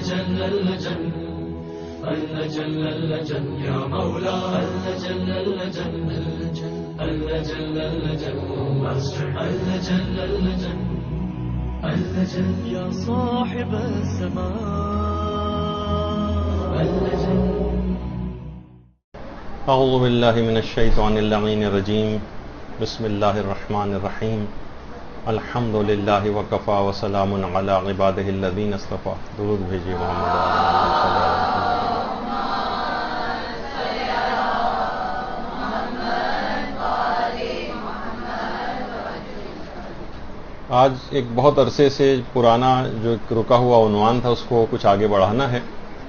اللجن اللجن اللجن اللجن يا مولا اللجن اللجن اللجن اللجن اللجن اللجن اللجن يا صاحب السماء اللجن. اعوذ باللہ من الشیطان اللعین الرجیم. بسم اللہ الرحمن الرحیم. الحمد للہ وکفا وسلام علی عبادہ الذین اصطفیٰ. درود بھیجیے محمد آج ایک بہت عرصے سے پرانا جو ایک رکا ہوا عنوان تھا اس کو کچھ آگے بڑھانا ہے،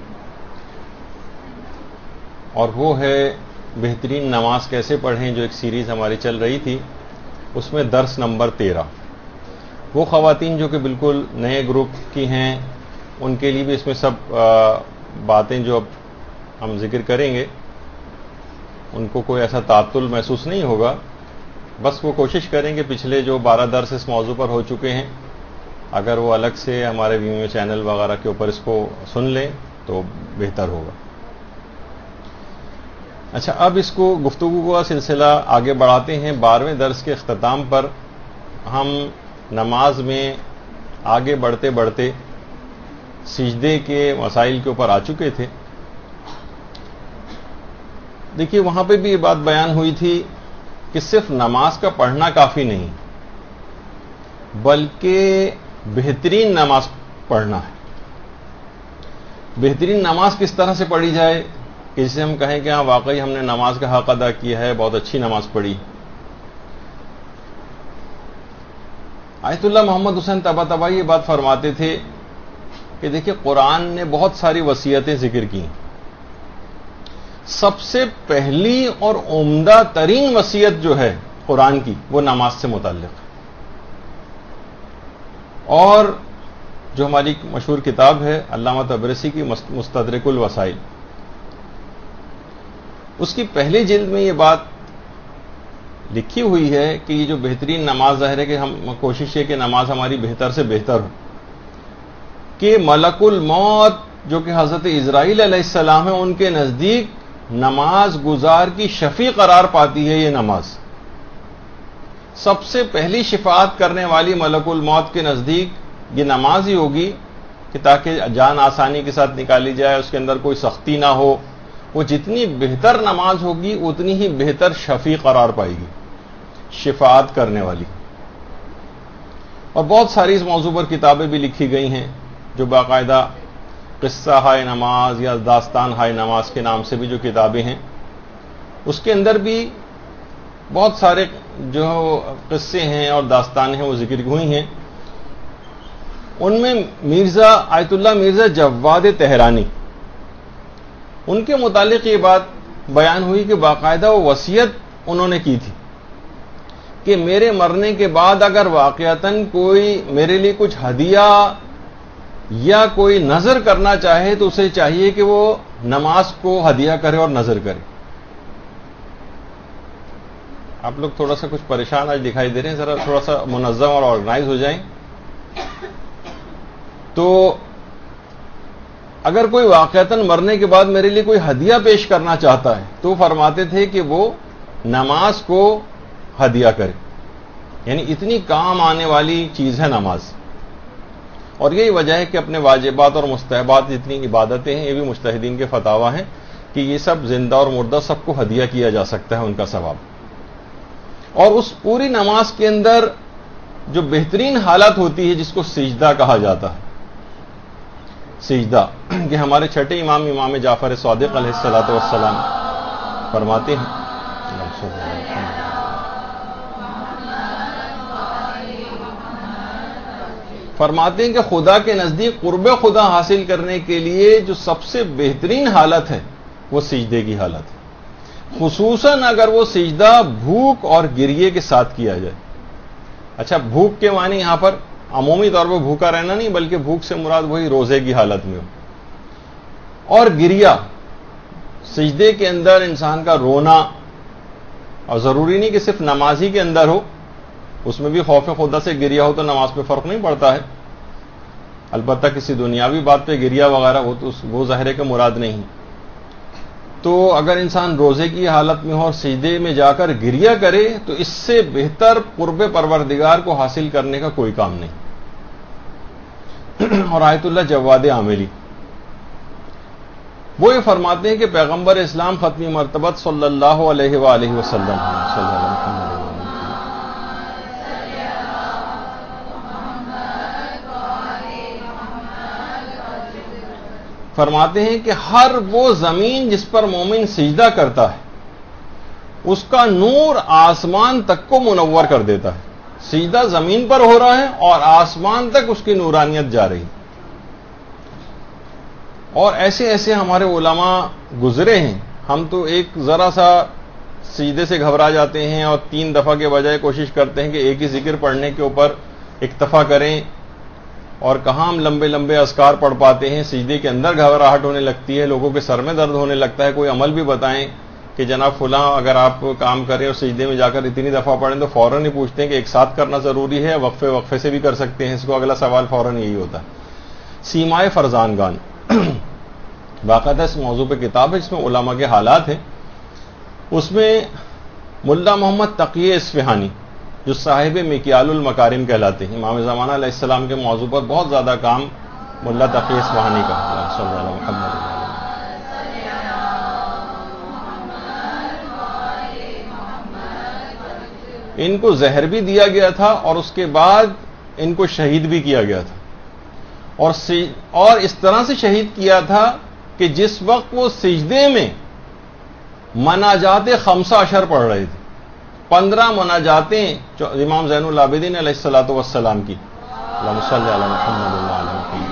اور وہ ہے بہترین نماز کیسے پڑھیں، جو ایک سیریز ہماری چل رہی تھی. اس میں درس نمبر 13. وہ خواتین جو کہ بالکل نئے گروپ کی ہیں ان کے لیے بھی اس میں سب باتیں جو اب ہم ذکر کریں گے ان کو کوئی ایسا تعطل محسوس نہیں ہوگا. بس وہ کوشش کریں کہ پچھلے جو 12 درس اس موضوع پر ہو چکے ہیں اگر وہ الگ سے ہمارے ویڈیو چینل وغیرہ کے اوپر اس کو سن لیں تو بہتر ہوگا. اچھا، اب اس کو گفتگو کا سلسلہ آگے بڑھاتے ہیں. 12ویں درس کے اختتام پر ہم نماز میں آگے بڑھتے بڑھتے سجدے کے مسائل کے اوپر آ چکے تھے. دیکھیے وہاں پہ بھی یہ بات بیان ہوئی تھی کہ صرف نماز کا پڑھنا کافی نہیں بلکہ بہترین نماز پڑھنا ہے. بہترین نماز کس طرح سے پڑھی جائے کہ جسے ہم کہیں کہ ہاں واقعی ہم نے نماز کا حق ادا کیا ہے، بہت اچھی نماز پڑھی. آیت اللہ محمد حسین طباطبائی یہ بات فرماتے تھے کہ دیکھیے قرآن نے بہت ساری وصیتیں ذکر کی، سب سے پہلی اور عمدہ ترین وصیت جو ہے قرآن کی وہ نماز سے متعلق ہے. اور جو ہماری مشہور کتاب ہے علامہ طبرسی کی مستدرک الوسائل، اس کی پہلی جلد میں یہ بات لکھی ہوئی ہے کہ یہ جو بہترین نماز ظاہر ہے کہ ہم کوشش ہے کہ نماز ہماری بہتر سے بہتر ہو، کہ ملک الموت جو کہ حضرت اسرائیل علیہ السلام ہے ان کے نزدیک نماز گزار کی شفیع قرار پاتی ہے. یہ نماز سب سے پہلی شفاعت کرنے والی ملک الموت کے نزدیک یہ نماز ہی ہوگی کہ تاکہ جان آسانی کے ساتھ نکالی جائے، اس کے اندر کوئی سختی نہ ہو. وہ جتنی بہتر نماز ہوگی اتنی ہی بہتر شفیع قرار پائے گی، شفاعت کرنے والی. اور بہت ساری اس موضوع پر کتابیں بھی لکھی گئی ہیں جو باقاعدہ قصہ ہائے نماز یا داستان ہائے نماز کے نام سے بھی جو کتابیں ہیں اس کے اندر بھی بہت سارے جو قصے ہیں اور داستانیں ہیں وہ ذکر ہوئی ہیں. ان میں مرزا آیت اللہ مرزا جواد تہرانی ان کے متعلق یہ بات بیان ہوئی کہ باقاعدہ وہ وصیت انہوں نے کی تھی کہ میرے مرنے کے بعد اگر واقعتاً کوئی میرے لیے کچھ ہدیہ یا کوئی نظر کرنا چاہے تو اسے چاہیے کہ وہ نماز کو ہدیہ کرے اور نظر کرے. آپ لوگ تھوڑا سا کچھ پریشان آج دکھائی دے رہے ہیں، ذرا تھوڑا سا منظم اور آرگنائز ہو جائیں. تو اگر کوئی واقعتاً مرنے کے بعد میرے لیے کوئی ہدیہ پیش کرنا چاہتا ہے تو فرماتے تھے کہ وہ نماز کو ہدیہ کرے، یعنی اتنی کام آنے والی چیز ہے نماز. اور یہی وجہ ہے کہ اپنے واجبات اور مستحبات جتنی عبادتیں ہیں یہ بھی مجتہدین کے فتاوی ہیں کہ یہ سب زندہ اور مردہ سب کو ہدیہ کیا جا سکتا ہے ان کا ثواب. اور اس پوری نماز کے اندر جو بہترین حالت ہوتی ہے جس کو سجدہ کہا جاتا ہے، سجدہ کہ ہمارے چھٹے امام جعفر صادق علیہ الصلوۃ والسلام فرماتے ہیں کہ خدا کے نزدیک قرب خدا حاصل کرنے کے لیے جو سب سے بہترین حالت ہے وہ سجدے کی حالت ہے، خصوصاً اگر وہ سجدہ بھوک اور گریے کے ساتھ کیا جائے. اچھا، بھوک کے معنی یہاں پر عمومی طور پر بھوکا رہنا نہیں بلکہ بھوک سے مراد وہی روزے کی حالت میں ہو. اور گریا سجدے کے اندر انسان کا رونا، اور ضروری نہیں کہ صرف نمازی کے اندر ہو، اس میں بھی خوف خدا سے گریا ہو تو نماز پہ فرق نہیں پڑتا ہے. البتہ کسی دنیاوی بات پہ گریہ وغیرہ وہ ظاہر ہے کہ مراد نہیں. تو اگر انسان روزے کی حالت میں ہو اور سجدے میں جا کر گریہ کرے تو اس سے بہتر قرب پروردگار کو حاصل کرنے کا کوئی کام نہیں. اور آیت اللہ جواد عاملی وہ یہ فرماتے ہیں کہ پیغمبر اسلام ختمی مرتبت صلی اللہ علیہ وآلہ وسلم فرماتے ہیں کہ ہر وہ زمین جس پر مومن سجدہ کرتا ہے اس کا نور آسمان تک کو منور کر دیتا ہے. سجدہ زمین پر ہو رہا ہے اور آسمان تک اس کی نورانیت جا رہی. اور ایسے ایسے ہمارے علماء گزرے ہیں. ہم تو ایک ذرا سا سجدے سے گھبرا جاتے ہیں اور 3 دفعہ کے بجائے کوشش کرتے ہیں کہ ایک ہی ذکر پڑھنے کے اوپر اکتفا کریں, اور کہاں ہم لمبے لمبے اذکار پڑھ پاتے ہیں. سجدے کے اندر گھبراہٹ ہونے لگتی ہے, لوگوں کے سر میں درد ہونے لگتا ہے. کوئی عمل بھی بتائیں کہ جناب فلاں اگر آپ کام کریں اور سجدے میں جا کر اتنی دفعہ پڑھیں تو فوراً ہی پوچھتے ہیں کہ ایک ساتھ کرنا ضروری ہے, وقفے وقفے سے بھی کر سکتے ہیں اس کو. اگلا سوال فوراً یہی ہوتا ہے. سیمائے فرزانگان باقاعدہ اس موضوع پہ کتاب ہے جس میں علماء کے حالات ہیں. اس میں ملا محمد تقی اصفہانی جو صاحب مکیال المکارم کہلاتے ہیں, امام زمانہ علیہ السلام کے موضوع پر بہت زیادہ کام ملا تقی اصفہانی کا, صلی اللہ علیہ محمد. ان کو زہر بھی دیا گیا تھا اور اس کے بعد ان کو شہید بھی کیا گیا تھا, اور اس طرح سے شہید کیا تھا کہ جس وقت وہ سجدے میں مناجات 15 پڑھ رہے تھے, 15 مناجاتیں امام زین العابدین علیہ الصلوۃ والسلام کی. اللہم صلی علی محمد وعلی آل محمد.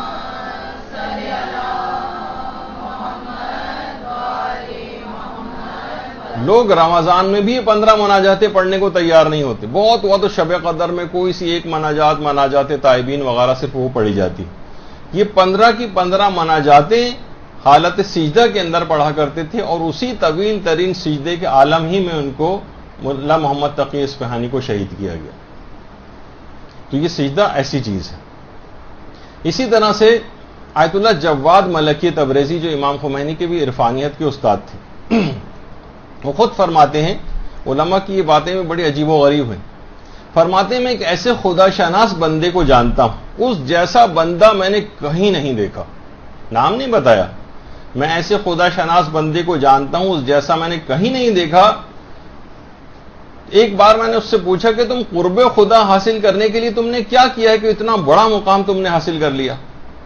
لوگ رمضان میں بھی 15 مناجاتیں پڑھنے کو تیار نہیں ہوتے. بہت ہوا تو شب قدر میں کوئی سی ایک مناجات تائبین وغیرہ صرف وہ پڑھی جاتی. یہ 15 کی 15 مناجاتیں حالت سجدہ کے اندر پڑھا کرتے تھے, اور اسی طویل ترین سجدے کے عالم ہی میں ان کو ملا محمد تقی اصفہانی کو شہید کیا گیا. تو یہ سجدہ ایسی چیز ہے. اسی طرح سے آیت اللہ جواد ملکی تبریزی جو امام خمینی کے بھی عرفانیت کے استاد تھے, وہ خود فرماتے ہیں, علماء کی یہ باتیں میں بڑی عجیب و غریب ہیں. فرماتے ہیں میں ایک ایسے خدا شناس بندے کو جانتا ہوں, اس جیسا بندہ میں نے کہیں نہیں دیکھا. نام نہیں بتایا, میں ایسے خدا شناس بندے کو جانتا ہوں اس جیسا میں نے کہیں نہیں دیکھا. ایک بار میں نے اس سے پوچھا کہ تم قرب خدا حاصل کرنے کے لیے تم نے کیا کیا ہے کہ اتنا بڑا مقام تم نے حاصل کر لیا.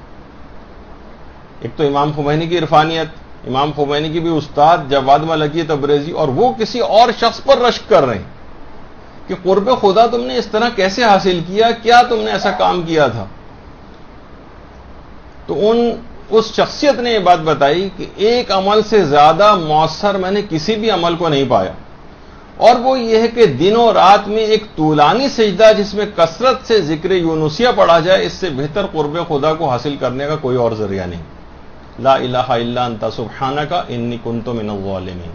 ایک تو امام خمینی کی عرفانیت, امام خمینی کی بھی استاد جواد ملکی تبریزی, اور وہ کسی اور شخص پر رشک کر رہے ہیں کہ قرب خدا تم نے اس طرح کیسے حاصل کیا, کیا تم نے ایسا کام کیا تھا. تو اس شخصیت نے یہ بات بتائی کہ ایک عمل سے زیادہ مؤثر میں نے کسی بھی عمل کو نہیں پایا, اور وہ یہ ہے کہ دن و رات میں ایک طولانی سجدہ جس میں کثرت سے ذکر یونسیہ پڑھا جائے, اس سے بہتر قرب خدا کو حاصل کرنے کا کوئی اور ذریعہ نہیں. لا الہ الا انت سبحانک انی کنت من الظالمین,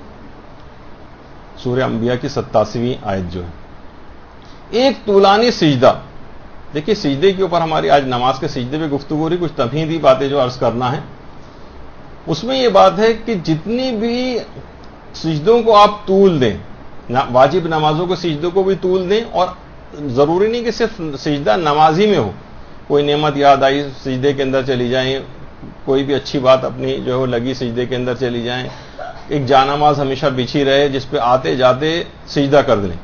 سورہ انبیاء کی 87ویں آیت جو ہے. ایک طولانی سجدہ. دیکھیے سجدے کے اوپر ہماری آج نماز کے سجدے پہ گفتگو رہی, کچھ تمہیدی باتیں جو عرض کرنا ہے. اس میں یہ بات ہے کہ جتنی بھی سجدوں کو آپ طول دیں, واجب نمازوں کے سجدوں کو بھی طول دیں, اور ضروری نہیں کہ صرف سجدہ نمازی میں ہو. کوئی نعمت یاد آئی سجدے کے اندر چلی جائیں, کوئی بھی اچھی بات اپنی جو ہے وہ لگی سجدے کے اندر چلی جائیں, ایک جانماز ہمیشہ بچھی رہے جس پہ آتے جاتے سجدہ کر دیں.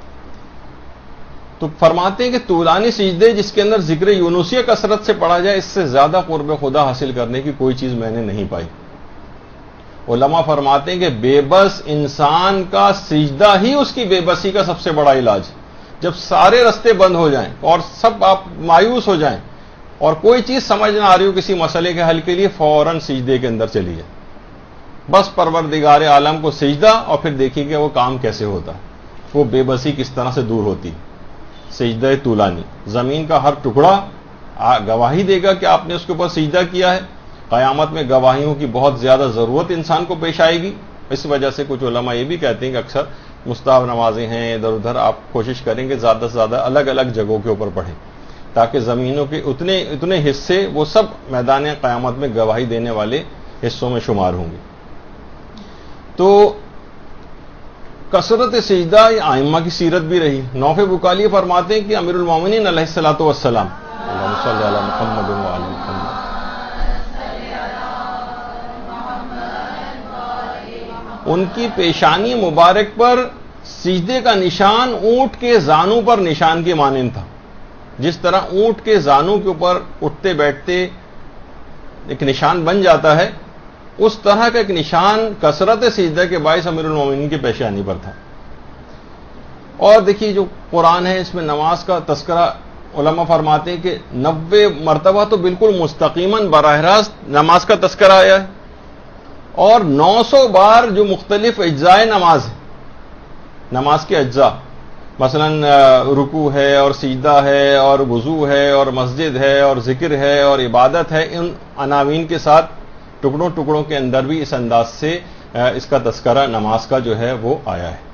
تو فرماتے ہیں کہ طولانی سجدے جس کے اندر ذکر یونسیہ کثرت سے پڑھا جائے, اس سے زیادہ قرب خدا حاصل کرنے کی کوئی چیز میں نے نہیں پائی. علماء فرماتے ہیں کہ بے بس انسان کا سجدہ ہی اس کی بے بسی کا سب سے بڑا علاج. جب سارے رستے بند ہو جائیں اور سب آپ مایوس ہو جائیں اور کوئی چیز سمجھ نہ آ رہی ہو کسی مسئلے کے حل کے لیے, فوراً سجدے کے اندر چلی جائے, بس پروردگار عالم کو سجدہ, اور پھر دیکھیے کہ وہ کام کیسے ہوتا ہے, وہ بے بسی کس طرح سے دور ہوتی. سجدہ طولانی, زمین کا ہر ٹکڑا گواہی دے گا کہ آپ نے اس کے اوپر سجدہ کیا ہے. قیامت میں گواہیوں کی بہت زیادہ ضرورت انسان کو پیش آئے گی. اس وجہ سے کچھ علماء یہ بھی کہتے ہیں کہ اکثر مستحب نمازیں ہیں ادھر ادھر, آپ کوشش کریں کہ زیادہ سے زیادہ الگ الگ جگہوں کے اوپر پڑھیں. تاکہ زمینوں کے اتنے حصے وہ سب میدان قیامت میں گواہی دینے والے حصوں میں شمار ہوں گے. تو کثرت سجدہ یہ ائمہ کی سیرت بھی رہی. نوف بکالی فرماتے ہیں کہ امیر المومنین علیہ الصلوۃ والسلام اللہم صلی علی محمد وعلی محمد ان کی پیشانی مبارک پر سجدے کا نشان اونٹ کے زانوں پر نشان کے مانند تھا. جس طرح اونٹ کے زانوں کے اوپر اٹھتے بیٹھتے ایک نشان بن جاتا ہے، اس طرح کا ایک نشان کثرت سجدہ کے باعث امیر المومنین کی پیشانی پر تھا. اور دیکھیے جو قرآن ہے اس میں نماز کا تذکرہ علماء فرماتے ہیں کہ 90 مرتبہ تو بالکل مستقیماً براہ راست نماز کا تذکرہ آیا ہے، اور 900 بار جو مختلف اجزاء نماز ہے، نماز کے اجزاء مثلا رکوع ہے اور سجدہ ہے اور وضو ہے اور مسجد ہے اور ذکر ہے اور عبادت ہے، ان عناوین کے ساتھ ٹکڑوں ٹکڑوں کے اندر بھی اس انداز سے اس کا تذکرہ نماز کا جو ہے وہ آیا ہے.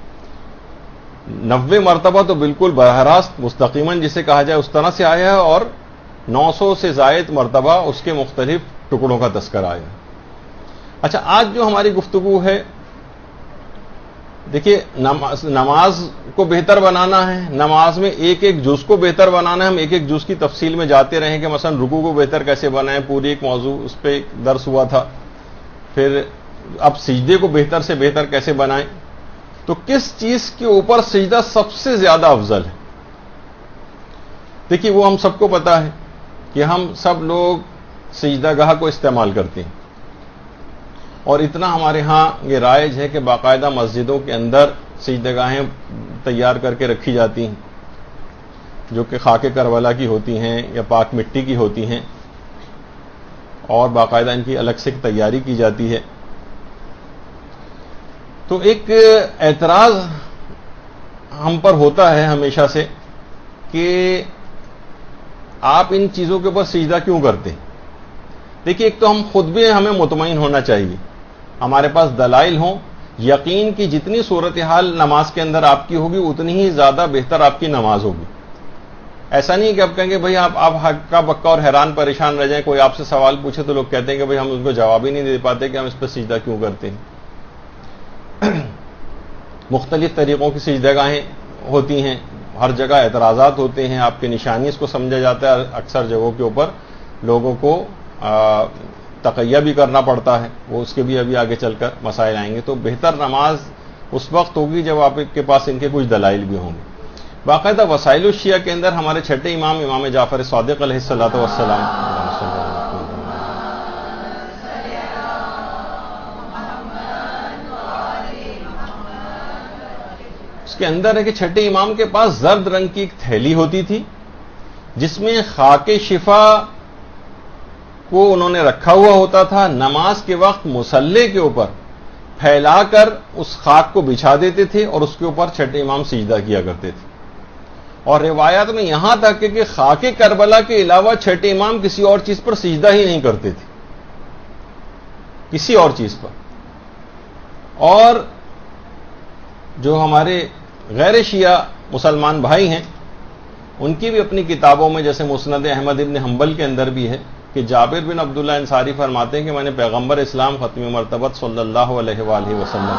90 مرتبہ تو بالکل براہ راست مستقیماً جسے کہا جائے اس طرح سے آیا ہے، اور 900 سے زائد مرتبہ اس کے مختلف ٹکڑوں کا تذکرہ آیا ہے. اچھا، آج جو ہماری گفتگو ہے، دیکھیے نماز کو بہتر بنانا ہے، نماز میں ایک ایک جز کو بہتر بنانا ہے. ہم ایک ایک جز کی تفصیل میں جاتے رہیں کہ مثلا رکوع کو بہتر کیسے بنائیں، پوری ایک موضوع اس پہ درس ہوا تھا. پھر اب سجدے کو بہتر سے بہتر کیسے بنائیں، تو کس چیز کے اوپر سجدہ سب سے زیادہ افضل ہے؟ دیکھیے وہ ہم سب کو پتا ہے کہ ہم سب لوگ سجدہ گاہ کو استعمال کرتے ہیں، اور اتنا ہمارے ہاں یہ رائج ہے کہ باقاعدہ مسجدوں کے اندر سجدہ گاہیں تیار کر کے رکھی جاتی ہیں، جو کہ خاک کربلا کی ہوتی ہیں یا پاک مٹی کی ہوتی ہیں، اور باقاعدہ ان کی الگ سے تیاری کی جاتی ہے. تو ایک اعتراض ہم پر ہوتا ہے ہمیشہ سے کہ آپ ان چیزوں کے اوپر سجدہ کیوں کرتے ہیں؟ دیکھیے ایک تو ہم خود بھی ہمیں مطمئن ہونا چاہیے، ہمارے پاس دلائل ہوں، یقین کی جتنی صورتحال نماز کے اندر آپ کی ہوگی اتنی ہی زیادہ بہتر آپ کی نماز ہوگی. ایسا نہیں کہ آپ کہیں گے بھائی آپ ہکا بکا اور حیران پریشان رہ جائیں، کوئی آپ سے سوال پوچھے تو لوگ کہتے ہیں کہ بھائی ہم ان کو جواب ہی نہیں دے پاتے کہ ہم اس پہ سجدہ کیوں کرتے ہیں. مختلف طریقوں کی سجدہ گاہیں ہوتی ہیں، ہر جگہ اعتراضات ہوتے ہیں، آپ کی نشانی اس کو سمجھا جاتا ہے. اکثر جگہوں کے اوپر لوگوں کو تقیہ بھی کرنا پڑتا ہے، وہ اس کے بھی ابھی آگے چل کر مسائل آئیں گے. تو بہتر نماز اس وقت ہوگی جب آپ کے پاس ان کے کچھ دلائل بھی ہوں گے. باقاعدہ وسائل الشیعہ کے اندر ہمارے چھٹے امام جعفر صادق علیہ الصلوۃ والسلام اس کے اندر ہے کہ چھٹے امام کے پاس زرد رنگ کی ایک تھیلی ہوتی تھی جس میں خاک شفا کو انہوں نے رکھا ہوا ہوتا تھا. نماز کے وقت مصلی کے اوپر پھیلا کر اس خاک کو بچھا دیتے تھے اور اس کے اوپر چھٹے امام سجدہ کیا کرتے تھے. اور روایات میں یہاں تک کہ خاک کربلا کے علاوہ چھٹے امام کسی اور چیز پر سجدہ ہی نہیں کرتے تھے، کسی اور چیز پر. اور جو ہمارے غیر شیعہ مسلمان بھائی ہیں ان کی بھی اپنی کتابوں میں جیسے مسند احمد ابن حنبل کے اندر بھی ہے کہ جابر بن عبداللہ انصاری فرماتے ہیں کہ میں نے پیغمبر اسلام ختم مرتبت صلی اللہ علیہ وآلہ وسلم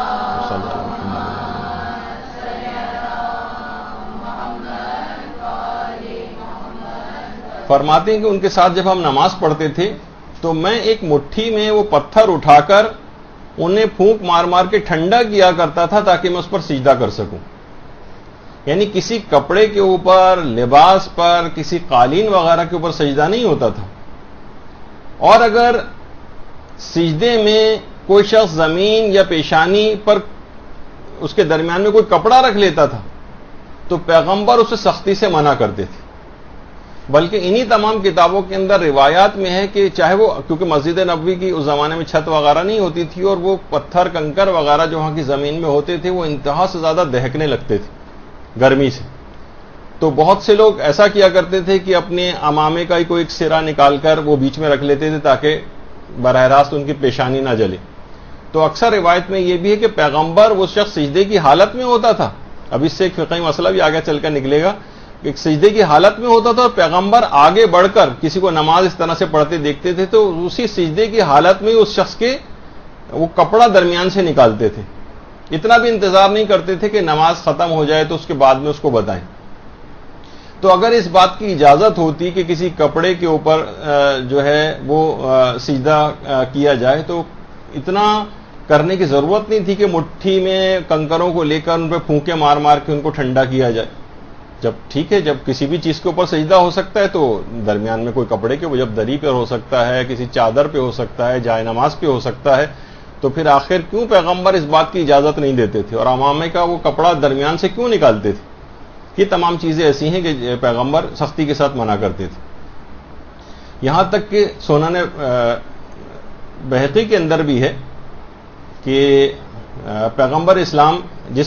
فرماتے ہیں کہ ان کے ساتھ جب ہم نماز پڑھتے تھے تو میں ایک مٹھی میں وہ پتھر اٹھا کر انہیں پھونک مار مار کے ٹھنڈا کیا کرتا تھا تاکہ میں اس پر سجدہ کر سکوں. یعنی کسی کپڑے کے اوپر، لباس پر، کسی قالین وغیرہ کے اوپر سجدہ نہیں ہوتا تھا. اور اگر سجدے میں کوئی شخص زمین یا پیشانی پر اس کے درمیان میں کوئی کپڑا رکھ لیتا تھا تو پیغمبر اسے سختی سے منع کرتے تھے. بلکہ انہی تمام کتابوں کے اندر روایات میں ہے کہ چاہے وہ، کیونکہ مسجد نبوی کی اس زمانے میں چھت وغیرہ نہیں ہوتی تھی اور وہ پتھر کنکر وغیرہ جو وہاں کی زمین میں ہوتے تھے وہ انتہا سے زیادہ دہکنے لگتے تھے گرمی سے. تو بہت سے لوگ ایسا کیا کرتے تھے کہ اپنے امامے کا ہی کوئی ایک سرا نکال کر وہ بیچ میں رکھ لیتے تھے تاکہ براہ راست ان کی پیشانی نہ جلے. تو اکثر روایت میں یہ بھی ہے کہ پیغمبر وہ شخص سجدے کی حالت میں ہوتا تھا. اب اس سے ایک فقہی مسئلہ بھی آگے چل کر نکلے گا. ایک سجدے کی حالت میں ہوتا تھا اور پیغمبر آگے بڑھ کر کسی کو نماز اس طرح سے پڑھتے دیکھتے تھے تو اسی سجدے کی حالت میں اس شخص کے وہ کپڑا درمیان سے نکالتے تھے. اتنا بھی انتظار نہیں کرتے تھے کہ نماز ختم ہو جائے تو اس کے بعد میں اس کو بتائیں. تو اگر اس بات کی اجازت ہوتی کہ کسی کپڑے کے اوپر جو ہے وہ سجدہ کیا جائے تو اتنا کرنے کی ضرورت نہیں تھی کہ مٹھی میں کنکروں کو لے کر ان پہ پھونکے مار مار کے ان کو ٹھنڈا کیا جائے. جب ٹھیک ہے، جب کسی بھی چیز کے اوپر سجدہ ہو سکتا ہے تو درمیان میں کوئی کپڑے کے وہ جب دری پہ ہو سکتا ہے، کسی چادر پہ ہو سکتا ہے، جائے نماز پہ ہو سکتا ہے، تو پھر آخر کیوں پیغمبر اس بات کی اجازت نہیں دیتے تھے اور عوامے کا وہ کپڑا درمیان سے کیوں نکالتے تھے؟ یہ تمام چیزیں ایسی ہیں کہ پیغمبر سختی کے ساتھ منع کرتے تھے. یہاں تک کہ سنن بہقی کے اندر بھی ہے کہ پیغمبر اسلام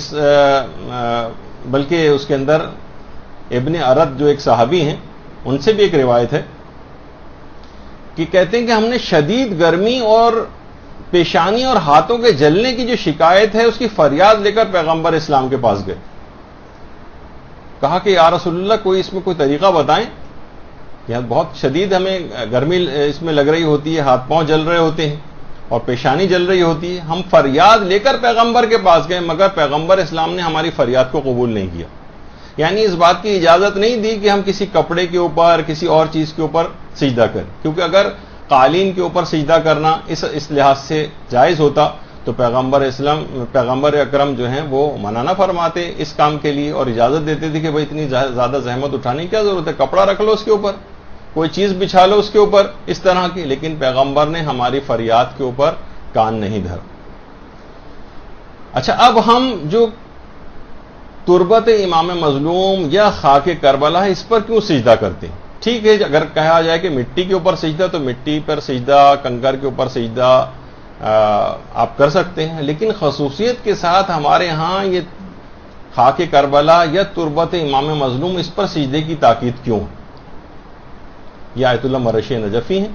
بلکہ اس کے اندر ابن ارد جو ایک صحابی ہیں ان سے بھی ایک روایت ہے کہ کہتے ہیں کہ ہم نے شدید گرمی اور پیشانی اور ہاتھوں کے جلنے کی جو شکایت ہے اس کی فریاد لے کر پیغمبر اسلام کے پاس گئے. کہا کہ یا رسول اللہ کوئی اس میں کوئی طریقہ بتائیں، یہاں بہت شدید ہمیں گرمی اس میں لگ رہی ہوتی ہے، ہاتھ پاؤں جل رہے ہوتے ہیں اور پیشانی جل رہی ہوتی ہے. ہم فریاد لے کر پیغمبر کے پاس گئے مگر پیغمبر اسلام نے ہماری فریاد کو قبول نہیں کیا. یعنی اس بات کی اجازت نہیں دی کہ ہم کسی کپڑے کے اوپر کسی اور چیز کے اوپر سجدہ کریں، کیونکہ اگر قالین کے اوپر سجدہ کرنا اس لحاظ سے جائز ہوتا تو پیغمبر اکرم جو ہیں وہ منع نہ فرماتے اس کام کے لیے اور اجازت دیتے تھے کہ بھائی اتنی زیادہ زحمت اٹھانے کی کیا ضرورت ہے، کپڑا رکھ لو اس کے اوپر، کوئی چیز بچھا لو اس کے اوپر اس طرح کی. لیکن پیغمبر نے ہماری فریاد کے اوپر کان نہیں دھرا. اچھا، اب ہم جو تربت امام مظلوم یا خاک کربلا ہے اس پر کیوں سجدہ کرتے ہیں؟ ٹھیک ہے، اگر کہا جائے کہ مٹی کے اوپر سجدہ تو مٹی پر سجدہ، کنکر کے اوپر سجدہ آپ کر سکتے ہیں، لیکن خصوصیت کے ساتھ ہمارے ہاں یہ خاک کربلا یا تربت امام مظلوم اس پر سجدے کی تاکید کیوں؟ یہ آیت اللہ مرشی نجفی ہیں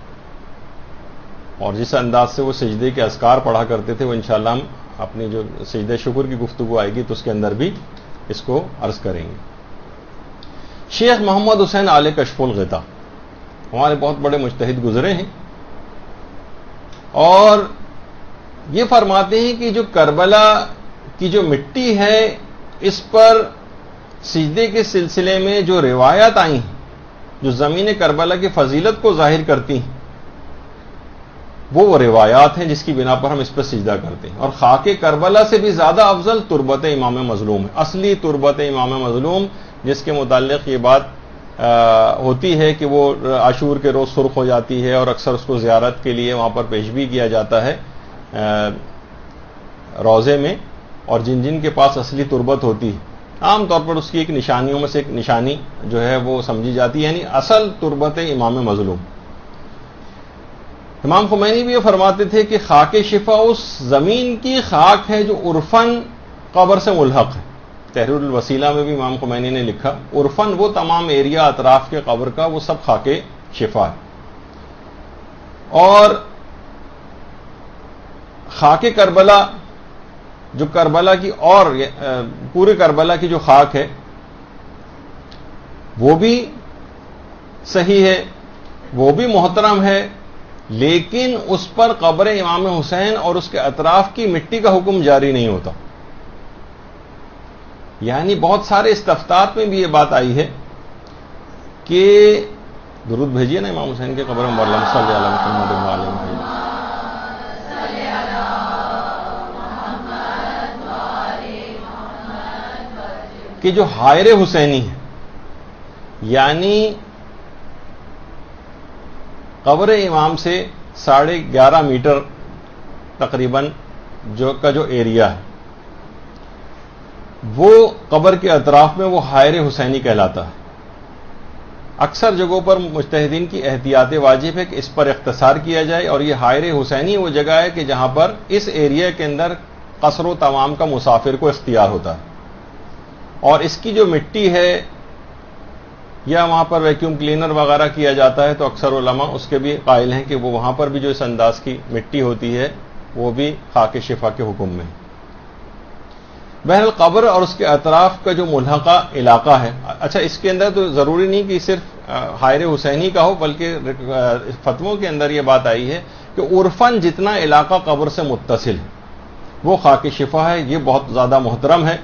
اور جس انداز سے وہ سجدے کے اذکار پڑھا کرتے تھے وہ انشاءاللہ ہم اپنی جو سجدہ شکر کی گفتگو آئے گی تو اس کے اندر بھی اس کو عرض کریں گے. شیخ محمد حسین آل کشف الغطا ہمارے بہت بڑے مجتہد گزرے ہیں اور یہ فرماتے ہیں کہ جو کربلا کی جو مٹی ہے اس پر سجدے کے سلسلے میں جو روایات آئی ہیں جو زمین کربلا کی فضیلت کو ظاہر کرتی ہیں وہ روایات ہیں جس کی بنا پر ہم اس پر سجدہ کرتے ہیں. اور خاک کربلا سے بھی زیادہ افضل تربت امام مظلوم ہے، اصلی تربت امام مظلوم جس کے متعلق یہ بات ہوتی ہے کہ وہ عاشور کے روز سرخ ہو جاتی ہے اور اکثر اس کو زیارت کے لیے وہاں پر پیش بھی کیا جاتا ہے روضے میں، اور جن جن کے پاس اصلی تربت ہوتی ہے عام طور پر اس کی ایک نشانیوں میں سے ایک نشانی جو ہے وہ سمجھی جاتی ہے، یعنی اصل تربت امام مظلوم. امام خمینی بھی یہ فرماتے تھے کہ خاک شفا اس زمین کی خاک ہے جو عرفن قبر سے ملحق ہے. تحریر الوسیلہ میں بھی امام خمینی نے لکھا عرفن وہ تمام ایریا اطراف کے قبر کا وہ سب خاک شفا ہے. اور خاک کربلا جو کربلا کی اور پورے کربلا کی جو خاک ہے وہ بھی صحیح ہے، وہ بھی محترم ہے، لیکن اس پر قبر امام حسین اور اس کے اطراف کی مٹی کا حکم جاری نہیں ہوتا. یعنی بہت سارے استفتات میں بھی یہ بات آئی ہے کہ درود بھیجیے نا امام حسین کے قبر مرلم صلی اللہ علیہ وسلم کہ جو حائر حسینی ہے یعنی قبر امام سے 11.5 میٹر تقریباً جو ایریا ہے وہ قبر کے اطراف میں وہ حائر حسینی کہلاتا ہے. اکثر جگہوں پر مجتہدین کی احتیاط واجب ہے کہ اس پر اختصار کیا جائے اور یہ حائر حسینی وہ جگہ ہے کہ جہاں پر اس ایریا کے اندر قصر و تمام کا مسافر کو اختیار ہوتا ہے. اور اس کی جو مٹی ہے یا وہاں پر ویکیوم کلینر وغیرہ کیا جاتا ہے تو اکثر علماء اس کے بھی قائل ہیں کہ وہ وہاں پر بھی جو اس انداز کی مٹی ہوتی ہے وہ بھی خاک شفا کے حکم میں. بہرحال قبر اور اس کے اطراف کا جو ملحقہ علاقہ ہے، اچھا اس کے اندر تو ضروری نہیں کہ صرف حائر حسینی کا ہو، بلکہ فتووں کے اندر یہ بات آئی ہے کہ عرفاً جتنا علاقہ قبر سے متصل ہے وہ خاک شفا ہے، یہ بہت زیادہ محترم ہے۔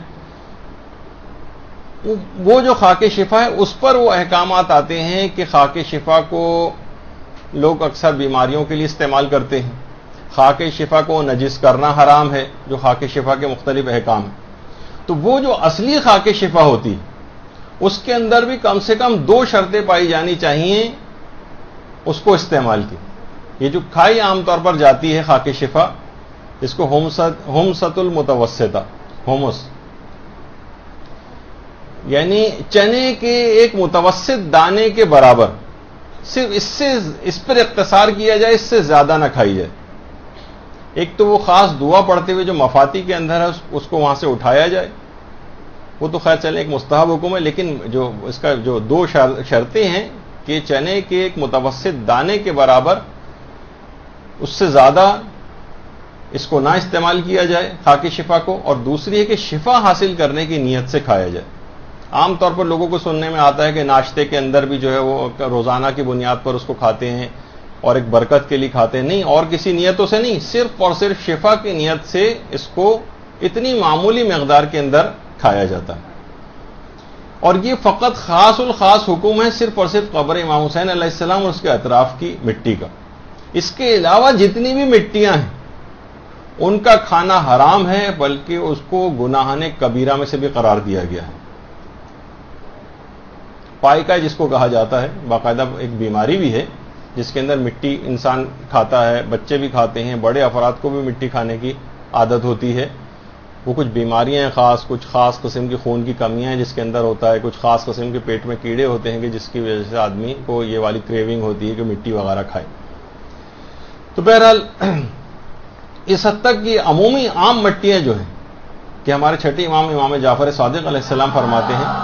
وہ جو خاک شفا ہے اس پر وہ احکامات آتے ہیں کہ خاک شفا کو لوگ اکثر بیماریوں کے لیے استعمال کرتے ہیں، خاک شفا کو نجس کرنا حرام ہے، جو خاک شفا کے مختلف احکام ہیں۔ تو وہ جو اصلی خاک شفا ہوتی اس کے اندر بھی کم سے کم 2 شرطیں پائی جانی چاہیے اس کو استعمال کی۔ یہ جو کھائی عام طور پر جاتی ہے خاک شفا، اس کو ہمست المتوسطہ، ہومس یعنی چنے کے ایک متوسط دانے کے برابر، صرف اس پر اقتصار کیا جائے، اس سے زیادہ نہ کھائی جائے۔ ایک تو وہ خاص دعا پڑھتے ہوئے جو مفاتی کے اندر ہے اس کو وہاں سے اٹھایا جائے، وہ تو خیر چلے ایک مستحب حکم ہے، لیکن جو اس کا جو 2 شرطیں ہیں کہ چنے کے ایک متوسط دانے کے برابر، اس سے زیادہ اس کو نہ استعمال کیا جائے خاک شفا کو، اور دوسری ہے کہ شفا حاصل کرنے کی نیت سے کھایا جائے۔ عام طور پر لوگوں کو سننے میں آتا ہے کہ ناشتے کے اندر بھی جو ہے وہ روزانہ کی بنیاد پر اس کو کھاتے ہیں اور ایک برکت کے لیے کھاتے ہیں، نہیں، اور کسی نیتوں سے نہیں، صرف اور صرف شفا کی نیت سے اس کو اتنی معمولی مقدار کے اندر کھایا جاتا ہے۔ اور یہ فقط خاص الخاص حکم ہے صرف اور صرف قبر امام حسین علیہ السلام اور اس کے اطراف کی مٹی کا۔ اس کے علاوہ جتنی بھی مٹیاں ہیں ان کا کھانا حرام ہے، بلکہ اس کو گناہان کبیرہ میں سے بھی قرار دیا گیا ہے۔ پائکا جس کو کہا جاتا ہے، باقاعدہ ایک بیماری بھی ہے جس کے اندر مٹی انسان کھاتا ہے، بچے بھی کھاتے ہیں، بڑے افراد کو بھی مٹی کھانے کی عادت ہوتی ہے۔ وہ کچھ بیماریاں ہیں خاص، کچھ خاص قسم کی خون کی کمیاں ہیں جس کے اندر ہوتا ہے، کچھ خاص قسم کے پیٹ میں کیڑے ہوتے ہیں کہ جس کی وجہ سے آدمی کو یہ والی کریونگ ہوتی ہے کہ مٹی وغیرہ کھائے۔ تو بہرحال اس حد تک یہ عمومی عام مٹیاں جو ہیں کہ ہمارے چھٹے امام جعفر صادق علیہ السلام فرماتے ہیں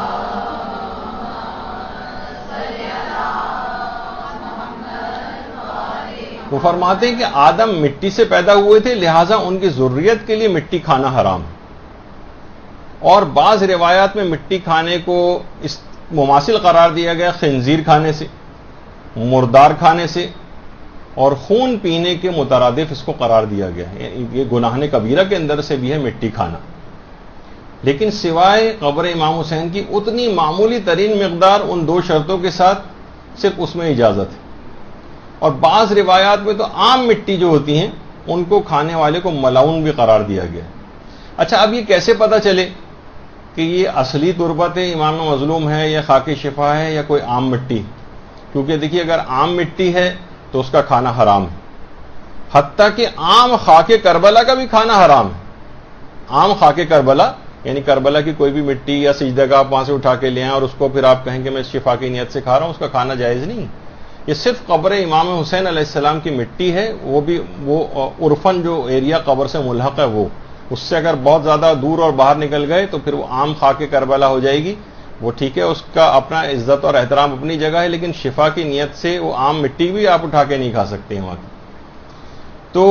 وہ فرماتے ہیں کہ آدم مٹی سے پیدا ہوئے تھے، لہٰذا ان کی ذریت کے لیے مٹی کھانا حرام ہے۔ اور بعض روایات میں مٹی کھانے کو اس مماثل قرار دیا گیا خنزیر کھانے سے، مردار کھانے سے، اور خون پینے کے مترادف اس کو قرار دیا گیا ہے۔ یہ گناہان کبیرہ کے اندر سے بھی ہے مٹی کھانا، لیکن سوائے قبر امام حسین کی اتنی معمولی ترین مقدار ان 2 شرطوں کے ساتھ صرف اس میں اجازت ہے۔ اور بعض روایات میں تو عام مٹی جو ہوتی ہیں ان کو کھانے والے کو ملعون بھی قرار دیا گیا ہے۔ اچھا، اب یہ کیسے پتہ چلے کہ یہ اصلی تربت امام مظلوم ہے یا خاک شفا ہے یا کوئی عام مٹی؟ کیونکہ دیکھیے اگر عام مٹی ہے تو اس کا کھانا حرام ہے، حتیٰ کہ عام خاک کربلا کا بھی کھانا حرام ہے۔ عام خاک کربلا یعنی کربلا کی کوئی بھی مٹی یا سجدہ کا آپ وہاں سے اٹھا کے لے آئیں اور اس کو پھر آپ کہیں کہ میں شفا کی نیت سے کھا رہا ہوں، اس کا کھانا جائز نہیں۔ یہ صرف قبر امام حسین علیہ السلام کی مٹی ہے، وہ بھی وہ عرفاً جو ایریا قبر سے ملحق ہے وہ، اس سے اگر بہت زیادہ دور اور باہر نکل گئے تو پھر وہ عام خاک کربلا ہو جائے گی۔ وہ ٹھیک ہے، اس کا اپنا عزت اور احترام اپنی جگہ ہے، لیکن شفا کی نیت سے وہ عام مٹی بھی آپ اٹھا کے نہیں کھا سکتے ہیں وہاں کی۔ تو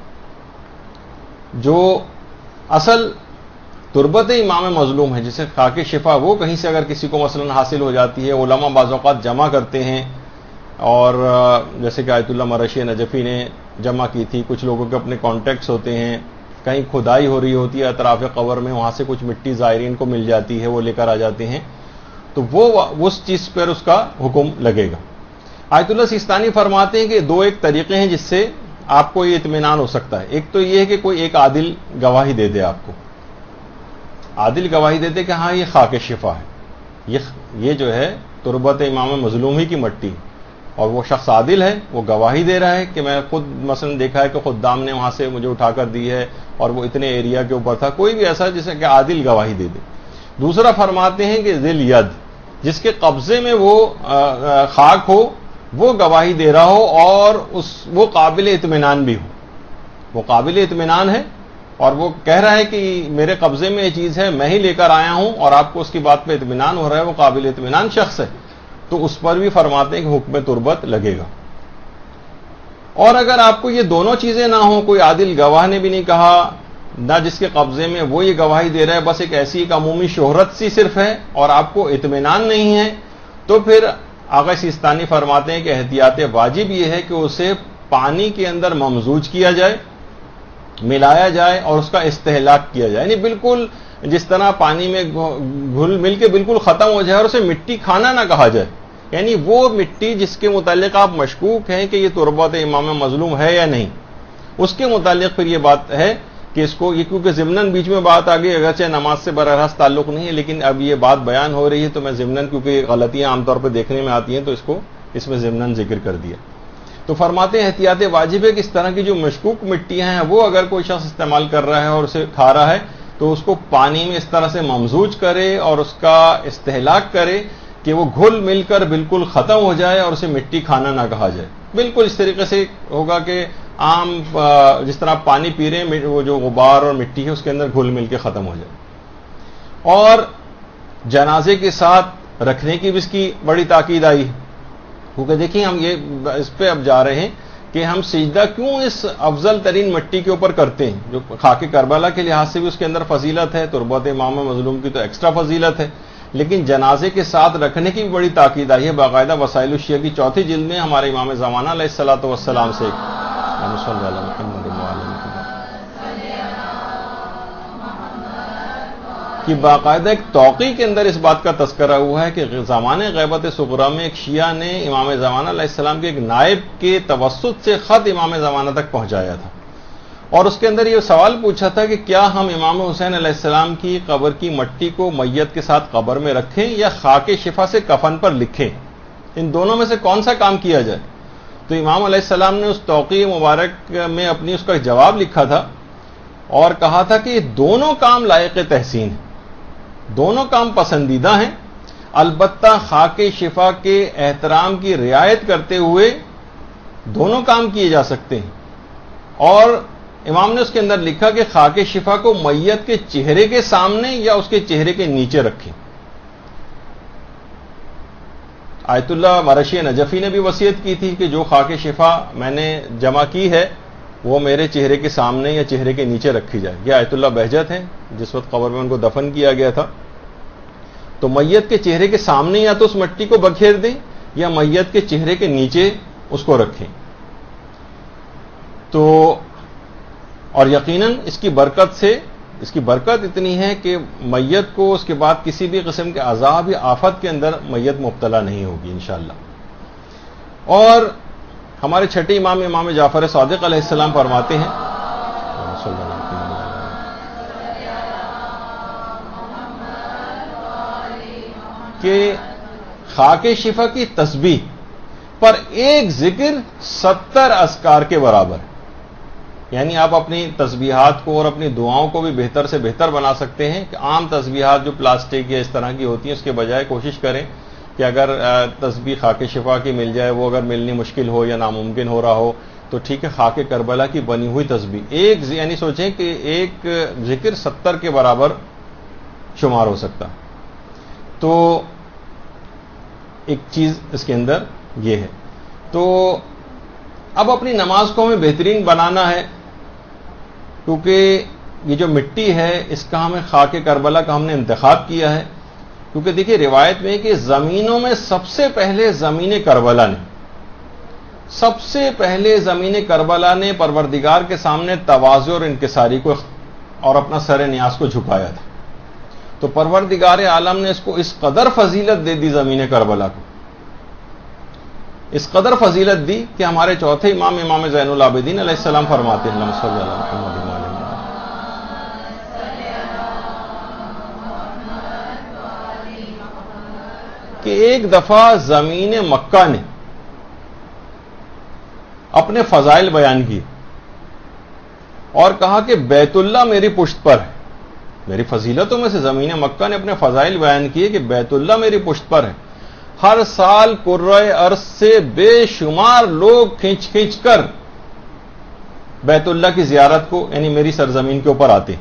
جو اصل تربت امام مظلوم ہے جسے خاک شفا، وہ کہیں سے اگر کسی کو مثلا حاصل ہو جاتی ہے، علماء بعض اوقات جمع کرتے ہیں، اور جیسے کہ آیت اللہ مرشی نجفی نے جمع کی تھی، کچھ لوگوں کے اپنے کانٹیکٹس ہوتے ہیں، کہیں کھدائی ہو رہی ہوتی ہے اطراف قبر میں، وہاں سے کچھ مٹی زائرین کو مل جاتی ہے، وہ لے کر آ جاتے ہیں، تو وہ اس چیز پر اس کا حکم لگے گا۔ آیت اللہ سیستانی فرماتے ہیں کہ 2 ایک طریقے ہیں جس سے آپ کو یہ اطمینان ہو سکتا ہے۔ ایک تو یہ ہے کہ کوئی ایک عادل گواہی دے دے، آپ کو عادل گواہی دے دے کہ ہاں یہ خاک شفا ہے، یہ جو ہے تربت امام مظلوم ہی کی مٹی، اور وہ شخص عادل ہے، وہ گواہی دے رہا ہے کہ میں خود مثلا دیکھا ہے کہ خدام نے وہاں سے مجھے اٹھا کر دی ہے اور وہ اتنے ایریا کے اوپر تھا، کوئی بھی ایسا جسے کہ عادل گواہی دے دے۔ دوسرا فرماتے ہیں کہ ذل ید، جس کے قبضے میں وہ خاک ہو، وہ گواہی دے رہا ہو اور وہ قابل اطمینان بھی ہو، وہ قابل اطمینان ہے اور وہ کہہ رہا ہے کہ میرے قبضے میں یہ چیز ہے، میں ہی لے کر آیا ہوں، اور آپ کو اس کی بات پہ اطمینان ہو رہا ہے، وہ قابل اطمینان شخص ہے، تو اس پر بھی فرماتے ہیں کہ حکم تربت لگے گا۔ اور اگر آپ کو یہ دونوں چیزیں نہ ہوں، کوئی عادل گواہ نے بھی نہیں کہا نہ جس کے قبضے میں وہ یہ گواہی دے رہا ہے، بس ایک ایسی ایک عمومی شہرت سی صرف ہے اور آپ کو اطمینان نہیں ہے، تو پھر آقا سیستانی فرماتے ہیں کہ احتیاط واجب یہ ہے کہ اسے پانی کے اندر ممزوج کیا جائے، ملایا جائے اور اس کا استہلاک کیا جائے، یعنی بالکل جس طرح پانی میں گھل مل کے بالکل ختم ہو جائے اور اسے مٹی کھانا نہ کہا جائے، یعنی وہ مٹی جس کے متعلق آپ مشکوک ہیں کہ یہ تربت امام مظلوم ہے یا نہیں، اس کے متعلق پھر یہ بات ہے کہ اس کو، یہ کیونکہ ضمناً بیچ میں بات آ گئی، اگرچہ نماز سے براہ راست تعلق نہیں ہے، لیکن اب یہ بات بیان ہو رہی ہے تو میں ضمناً، کیونکہ غلطیاں عام طور پہ دیکھنے میں آتی ہیں تو اس میں ضمناً ذکر کر دیا۔ تو فرماتے ہیں احتیاط واجب ہے کہ اس طرح کی جو مشکوک مٹیاں ہیں وہ اگر کوئی شخص استعمال کر رہا ہے اور اسے کھا رہا ہے تو اس کو پانی میں اس طرح سے ممزوج کرے اور اس کا استہلاک کرے کہ وہ گھل مل کر بالکل ختم ہو جائے اور اسے مٹی کھانا نہ کہا جائے۔ بالکل اس طریقے سے ہوگا کہ عام جس طرح آپ پانی پی رہے ہیں، وہ جو غبار اور مٹی ہے اس کے اندر گھل مل کے ختم ہو جائے۔ اور جنازے کے ساتھ رکھنے کی بھی اس کی بڑی تاکید آئی ہے، کیونکہ دیکھیں ہم یہ اس پہ اب جا رہے ہیں کہ ہم سجدہ کیوں اس افضل ترین مٹی کے اوپر کرتے ہیں، جو خاک کربلا کے لحاظ سے بھی اس کے اندر فضیلت ہے، تربت امام مظلوم کی تو ایکسٹرا فضیلت ہے، لیکن جنازے کے ساتھ رکھنے کی بھی بڑی تاکید آئی ہے۔ باقاعدہ وسائل الشیعہ کی 4 جلد میں ہمارے امام زمانہ علیہ الصلوۃ والسلام سے کہ باقاعدہ ایک توقیع کے اندر اس بات کا تذکرہ ہوا ہے کہ زمانے غیبت صغریٰ میں ایک شیعہ نے امام زمانہ علیہ السلام کے ایک نائب کے توسط سے خط امام زمانہ تک پہنچایا تھا، اور اس کے اندر یہ سوال پوچھا تھا کہ کیا ہم امام حسین علیہ السلام کی قبر کی مٹی کو میت کے ساتھ قبر میں رکھیں یا خاک شفا سے کفن پر لکھیں، ان دونوں میں سے کون سا کام کیا جائے؟ تو امام علیہ السلام نے اس توقیع مبارک میں اپنی اس کا جواب لکھا تھا اور کہا تھا کہ یہ دونوں کام لائق تحسین ہیں، دونوں کام پسندیدہ ہیں، البتہ خاک شفا کے احترام کی رعایت کرتے ہوئے دونوں کام کیے جا سکتے ہیں۔ اور امام نے اس کے اندر لکھا کہ خاک شفا کو میت کے چہرے کے سامنے یا اس کے چہرے کے نیچے رکھیں۔ آیت اللہ مرشی نجفی نے بھی وصیت کی تھی کہ جو خاک شفا میں نے جمع کی ہے وہ میرے چہرے کے سامنے یا چہرے کے نیچے رکھی جائے۔ یہ آیت اللہ بہجت ہیں، جس وقت قبر میں ان کو دفن کیا گیا تھا، تو میت کے چہرے کے سامنے یا تو اس مٹی کو بکھیر دیں یا میت کے چہرے کے نیچے اس کو رکھیں۔ تو اور یقیناً اس کی برکت اتنی ہے کہ میت کو اس کے بعد کسی بھی قسم کے عذاب یا آفت کے اندر میت مبتلا نہیں ہوگی انشاءاللہ۔ اور ہمارے چھٹے امام جعفر صادق علیہ السلام فرماتے ہیں کہ خاک شفا کی تسبیح پر ایک ذکر 70 اذکار کے برابر ہے، یعنی آپ اپنی تسبیحات کو اور اپنی دعاؤں کو بھی بہتر سے بہتر بنا سکتے ہیں کہ عام تسبیحات جو پلاسٹک یا اس طرح کی ہوتی ہیں اس کے بجائے کوشش کریں کہ اگر تسبیح خاک شفا کی مل جائے، وہ اگر ملنی مشکل ہو یا ناممکن ہو رہا ہو تو ٹھیک ہے، خاک کربلا کی بنی ہوئی تسبیح یعنی سوچیں کہ ایک ذکر 70 کے برابر شمار ہو سکتا۔ تو ایک چیز اس کے اندر یہ ہے۔ تو اب اپنی نماز کو ہمیں بہترین بنانا ہے، کیونکہ یہ جو مٹی ہے اس کا ہمیں خاک کربلا کا ہم نے انتخاب کیا ہے، کیونکہ دیکھیے روایت میں کہ زمینوں میں سب سے پہلے زمین کربلا نے پروردگار کے سامنے تواضع اور انکساری کو اور اپنا سر نیاز کو جھکایا تھا۔ تو پروردگار عالم نے اس کو اس قدر فضیلت دے دی، زمین کربلا کو اس قدر فضیلت دی کہ ہمارے چوتھے امام زین العابدین علیہ السلام فرماتے ہیں اللہم صلی علی محمد و علی محمد کہ ایک دفعہ زمین مکہ نے اپنے فضائل بیان کی اور کہا کہ بیت اللہ میری پشت پر ہے۔ میری فضیلتوں میں سے زمین مکہ نے اپنے فضائل بیان کیے کہ بیت اللہ میری پشت پر ہے، ہر سال کرۂ ارض سے بے شمار لوگ کھینچ کر بیت اللہ کی زیارت کو یعنی میری سرزمین کے اوپر آتے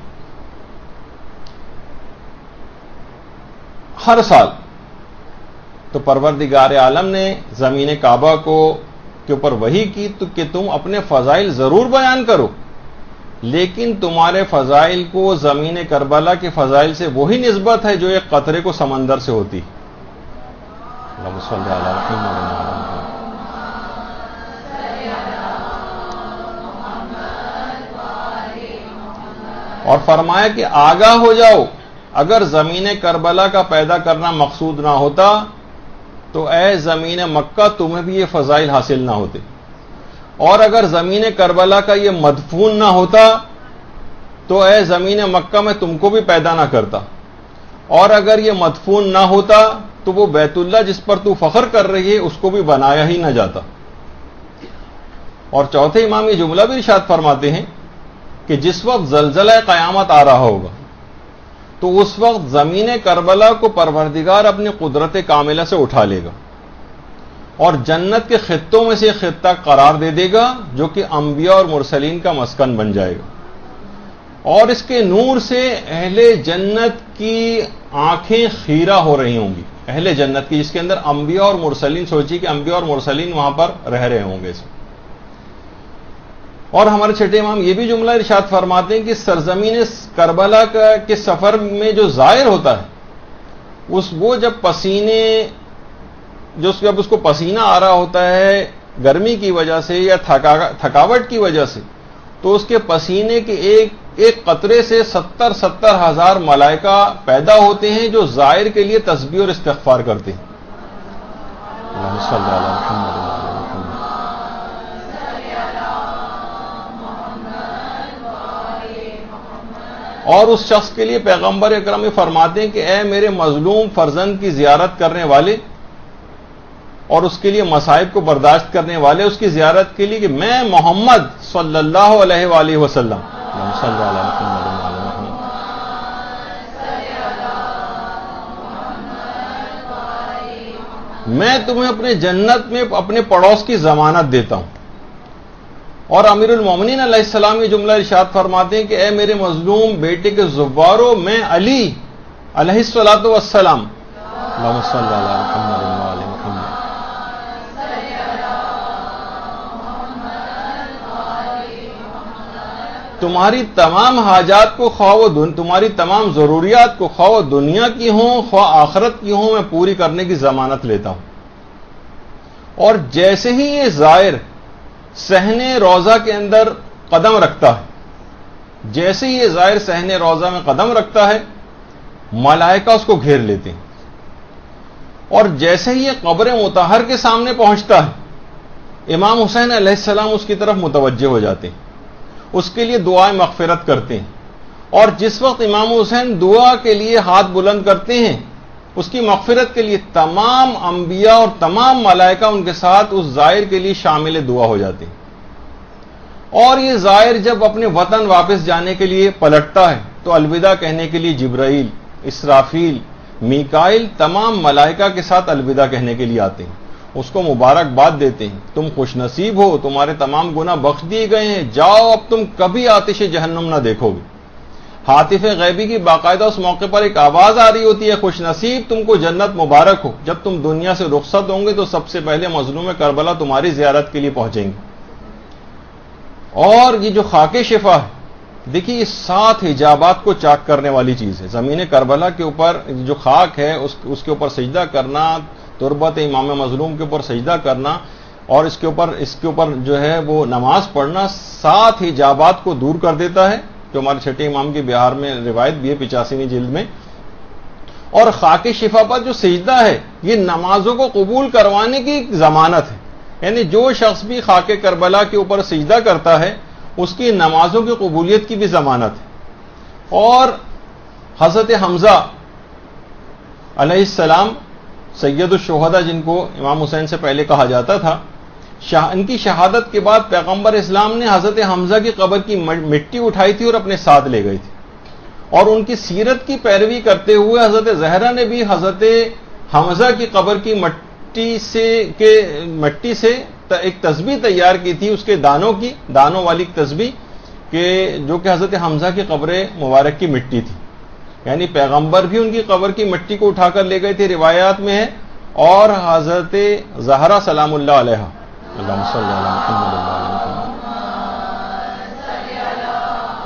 ہر سال۔ تو پروردگار عالم نے زمین کعبہ کے اوپر وحی کی تو کہ تم اپنے فضائل ضرور بیان کرو، لیکن تمہارے فضائل کو زمین کربلا کے فضائل سے وہی نسبت ہے جو ایک قطرے کو سمندر سے ہوتی. اللہم صلی علی محمد. اور فرمایا کہ آگاہ ہو جاؤ، اگر زمین کربلا کا پیدا کرنا مقصود نہ ہوتا تو اے زمین مکہ تمہیں بھی یہ فضائل حاصل نہ ہوتے، اور اگر زمین کربلا کا یہ مدفون نہ ہوتا تو اے زمین مکہ میں تم کو بھی پیدا نہ کرتا، اور اگر یہ مدفون نہ ہوتا تو وہ بیت اللہ جس پر تو فخر کر رہی ہے اس کو بھی بنایا ہی نہ جاتا. اور چوتھے امام یہ جملہ بھی ارشاد فرماتے ہیں کہ جس وقت زلزلہ قیامت آ رہا ہوگا تو اس وقت زمین کربلا کو پروردگار اپنی قدرت کاملہ سے اٹھا لے گا اور جنت کے خطوں میں سے ایک خطہ قرار دے دے گا جو کہ انبیاء اور مرسلین کا مسکن بن جائے گا، اور اس کے نور سے اہل جنت کی آنکھیں خیرہ ہو رہی ہوں گی. اہل جنت کی جس کے اندر انبیاء اور مرسلین، سوچی کہ انبیاء اور مرسلین وہاں پر رہ رہے ہوں گے. اور ہمارے چھٹے امام یہ بھی جملہ ارشاد فرماتے ہیں کہ سرزمین کربلا کے سفر میں جو زائر ہوتا ہے وہ جب اس کو پسینہ آ رہا ہوتا ہے گرمی کی وجہ سے یا تھکاوٹ کی وجہ سے، تو اس کے پسینے کے ایک قطرے سے 70,000 ملائکہ پیدا ہوتے ہیں جو زائر کے لیے تسبیح اور استغفار کرتے ہیں. اللہم صلی علی محمد. اور اس شخص کے لیے پیغمبر اکرم فرماتے ہیں کہ اے میرے مظلوم فرزند کی زیارت کرنے والے اور اس کے لیے مصائب کو برداشت کرنے والے، اس کی زیارت کے لیے کہ میں محمد صلی اللہ علیہ وآلہ وسلم صلی اللہ میں تمہیں اپنے جنت میں اپنے پڑوس کی ضمانت دیتا ہوں. اور امیر المومنین علیہ السلام یہ جملہ ارشاد فرماتے ہیں کہ اے میرے مظلوم بیٹے کے زوارو، میں علی علیہ الصلوۃ والسلام اللہم صلی علی محمد وآل محمد تمہاری تمام حاجات کو تمہاری تمام ضروریات کو خواہ دنیا کی ہوں خواہ آخرت کی ہوں میں پوری کرنے کی ضمانت لیتا ہوں. اور جیسے ہی یہ زائر صحن روضہ کے اندر قدم رکھتا ہے، جیسے ہی یہ زائر صحن روضہ میں قدم رکھتا ہے ملائکہ اس کو گھیر لیتے ہیں، اور جیسے ہی یہ قبر مطہر کے سامنے پہنچتا ہے امام حسین علیہ السلام اس کی طرف متوجہ ہو جاتے ہیں، اس کے لیے دعائیں مغفرت کرتے ہیں. اور جس وقت امام حسین دعا کے لیے ہاتھ بلند کرتے ہیں اس کی مغفرت کے لیے تمام انبیاء اور تمام ملائکہ ان کے ساتھ اس زائر کے لیے شامل دعا ہو جاتے ہیں. اور یہ زائر جب اپنے وطن واپس جانے کے لیے پلٹتا ہے تو الوداع کہنے کے لیے جبرائیل، اسرافیل، میکائیل تمام ملائکہ کے ساتھ الوداع کہنے کے لیے آتے ہیں، اس کو مبارکباد دیتے ہیں، تم خوش نصیب ہو، تمہارے تمام گناہ بخش دیے گئے ہیں، جاؤ اب تم کبھی آتش جہنم نہ دیکھو گے. ہاتف غیبی کی باقاعدہ اس موقع پر ایک آواز آ رہی ہوتی ہے، خوش نصیب تم کو جنت مبارک ہو، جب تم دنیا سے رخصت ہوں گے تو سب سے پہلے مظلوم کربلا تمہاری زیارت کے لیے پہنچیں گے. اور یہ جو خاک شفا ہے، دیکھیے یہ 7 حجابات کو چاک کرنے والی چیز ہے. زمین کربلا کے اوپر جو خاک ہے اس کے اوپر سجدہ کرنا، تربت امام مظلوم کے اوپر سجدہ کرنا اور اس کے اوپر جو ہے وہ نماز پڑھنا 7 حجابات کو دور کر دیتا ہے، جو ہمارے چھٹے امام کی بہار میں روایت بھی ہے 85ویں جلد میں. اور خاک شفا پر جو سجدہ ہے یہ نمازوں کو قبول کروانے کی ضمانت ہے، یعنی جو شخص بھی خاک کربلا کے اوپر سجدہ کرتا ہے اس کی نمازوں کی قبولیت کی بھی ضمانت ہے. اور حضرت حمزہ علیہ السلام سید الشہداء جن کو امام حسین سے پہلے کہا جاتا تھا، ان کی شہادت کے بعد پیغمبر اسلام نے حضرت حمزہ کی قبر کی مٹی اٹھائی تھی اور اپنے ساتھ لے گئی تھی. اور ان کی سیرت کی پیروی کرتے ہوئے حضرت زہرا نے بھی حضرت حمزہ کی قبر کی مٹی سے ایک تسبیح تیار کی تھی، اس کے دانوں والی تسبیح کہ جو کہ حضرت حمزہ کی قبر مبارک کی مٹی تھی. یعنی پیغمبر بھی ان کی قبر کی مٹی کو اٹھا کر لے گئے تھے، روایات میں ہے. اور حضرت زہرا سلام اللہ علیہ اللہم صلی علی محمد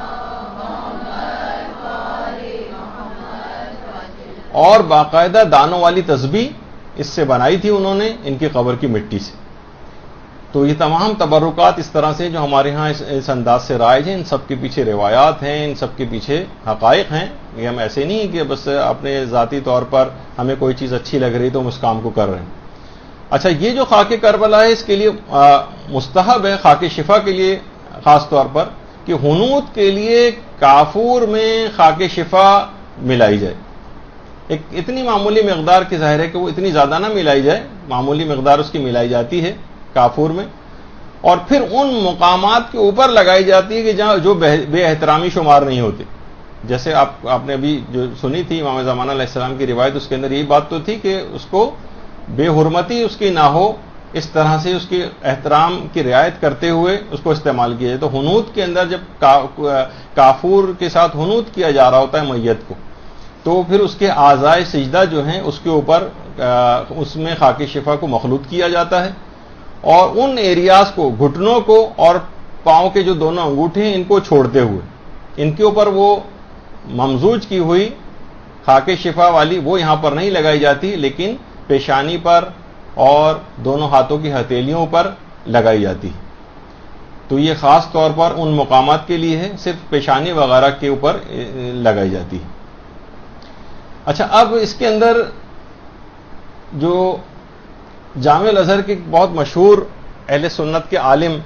اور باقاعدہ دانوں والی تسبیح اس سے بنائی تھی انہوں نے ان کی قبر کی مٹی سے. تو یہ تمام تبرکات اس طرح سے جو ہمارے ہاں اس انداز سے رائج ہیں، ان سب کے پیچھے روایات ہیں، ان سب کے پیچھے حقائق ہیں. یہ ہم ایسے نہیں کہ بس اپنے ذاتی طور پر ہمیں کوئی چیز اچھی لگ رہی تو ہم اس کام کو کر رہے ہیں. اچھا، یہ جو خاک کربلا ہے اس کے لیے مستحب ہے، خاک شفا کے لیے خاص طور پر، کہ حنوط کے لیے کافور میں خاک شفا ملائی جائے. ایک اتنی معمولی مقدار کی ظاہر ہے کہ وہ اتنی زیادہ نہ ملائی جائے، معمولی مقدار اس کی ملائی جاتی ہے کافور میں، اور پھر ان مقامات کے اوپر لگائی جاتی ہے کہ جہاں جو بے احترامی شمار نہیں ہوتے. جیسے آپ نے ابھی جو سنی تھی امام زمانہ علیہ السلام کی روایت، اس کے اندر یہی بات تو تھی کہ اس کو بے حرمتی اس کی نہ ہو، اس طرح سے اس کی احترام کی رعایت کرتے ہوئے اس کو استعمال کیا جائے. تو حنوط کے اندر جب کافور کے ساتھ حنوط کیا جا رہا ہوتا ہے میت کو، تو پھر اس کے اعضائے سجدہ جو ہیں اس کے اوپر اس میں خاک شفا کو مخلوط کیا جاتا ہے، اور ان ایریاز کو، گھٹنوں کو اور پاؤں کے جو دونوں انگوٹھے ہیں ان کو چھوڑتے ہوئے ان کے اوپر وہ ممزوج کی ہوئی خاک شفا والی وہ یہاں پر نہیں لگائی جاتی، لیکن پیشانی پر اور دونوں ہاتھوں کی ہتھیلیوں پر لگائی جاتی. تو یہ خاص طور پر ان مقامات کے لیے ہے، صرف پیشانی وغیرہ کے اوپر لگائی جاتی ہے. اچھا، اب اس کے اندر جو جامع الازہر کے بہت مشہور اہل سنت کے عالم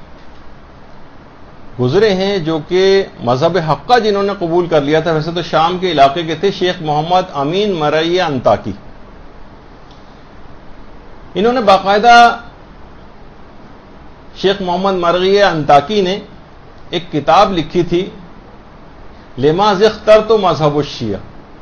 گزرے ہیں، جو کہ مذہب حقہ جنہوں نے قبول کر لیا تھا، ویسے تو شام کے علاقے کے تھے، شیخ محمد امین مرعی انطاکی. انہوں نے باقاعدہ، شیخ محمد مرعی انطاکی نے ایک کتاب لکھی تھی، لما اخترت مذہب الشیعہ،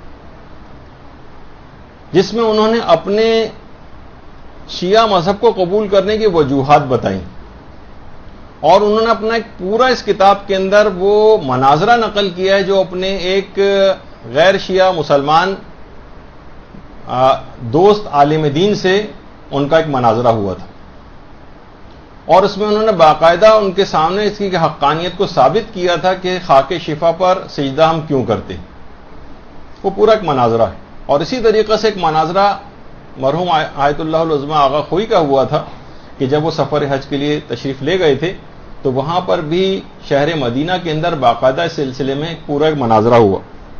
جس میں انہوں نے اپنے شیعہ مذہب کو قبول کرنے کی وجوہات بتائیں، اور انہوں نے اپنا ایک پورا اس کتاب کے اندر وہ مناظرہ نقل کیا ہے جو اپنے ایک غیر شیعہ مسلمان دوست عالم دین سے ان کا ایک مناظرہ ہوا تھا، اور اس میں انہوں نے باقاعدہ ان کے سامنے اس کی حقانیت کو ثابت کیا تھا کہ خاک شفا پر سجدہ ہم کیوں کرتے ہیں. وہ پورا ایک مناظرہ ہے. اور اسی طریقے سے ایک مناظرہ مرحوم آیت اللہ العظمی آغا خوئی کا ہوا تھا کہ جب وہ سفر حج کے لیے تشریف لے گئے تھے تو وہاں پر بھی شہر مدینہ کے اندر باقاعدہ اس سلسلے میں پورا ایک مناظرہ ہوا.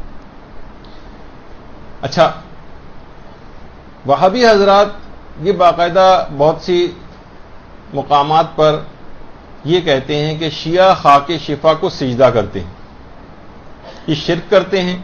اچھا، وہابی حضرات یہ باقاعدہ بہت سی مقامات پر یہ کہتے ہیں کہ شیعہ خاک شفا کو سجدہ کرتے ہیں، یہ شرک کرتے ہیں.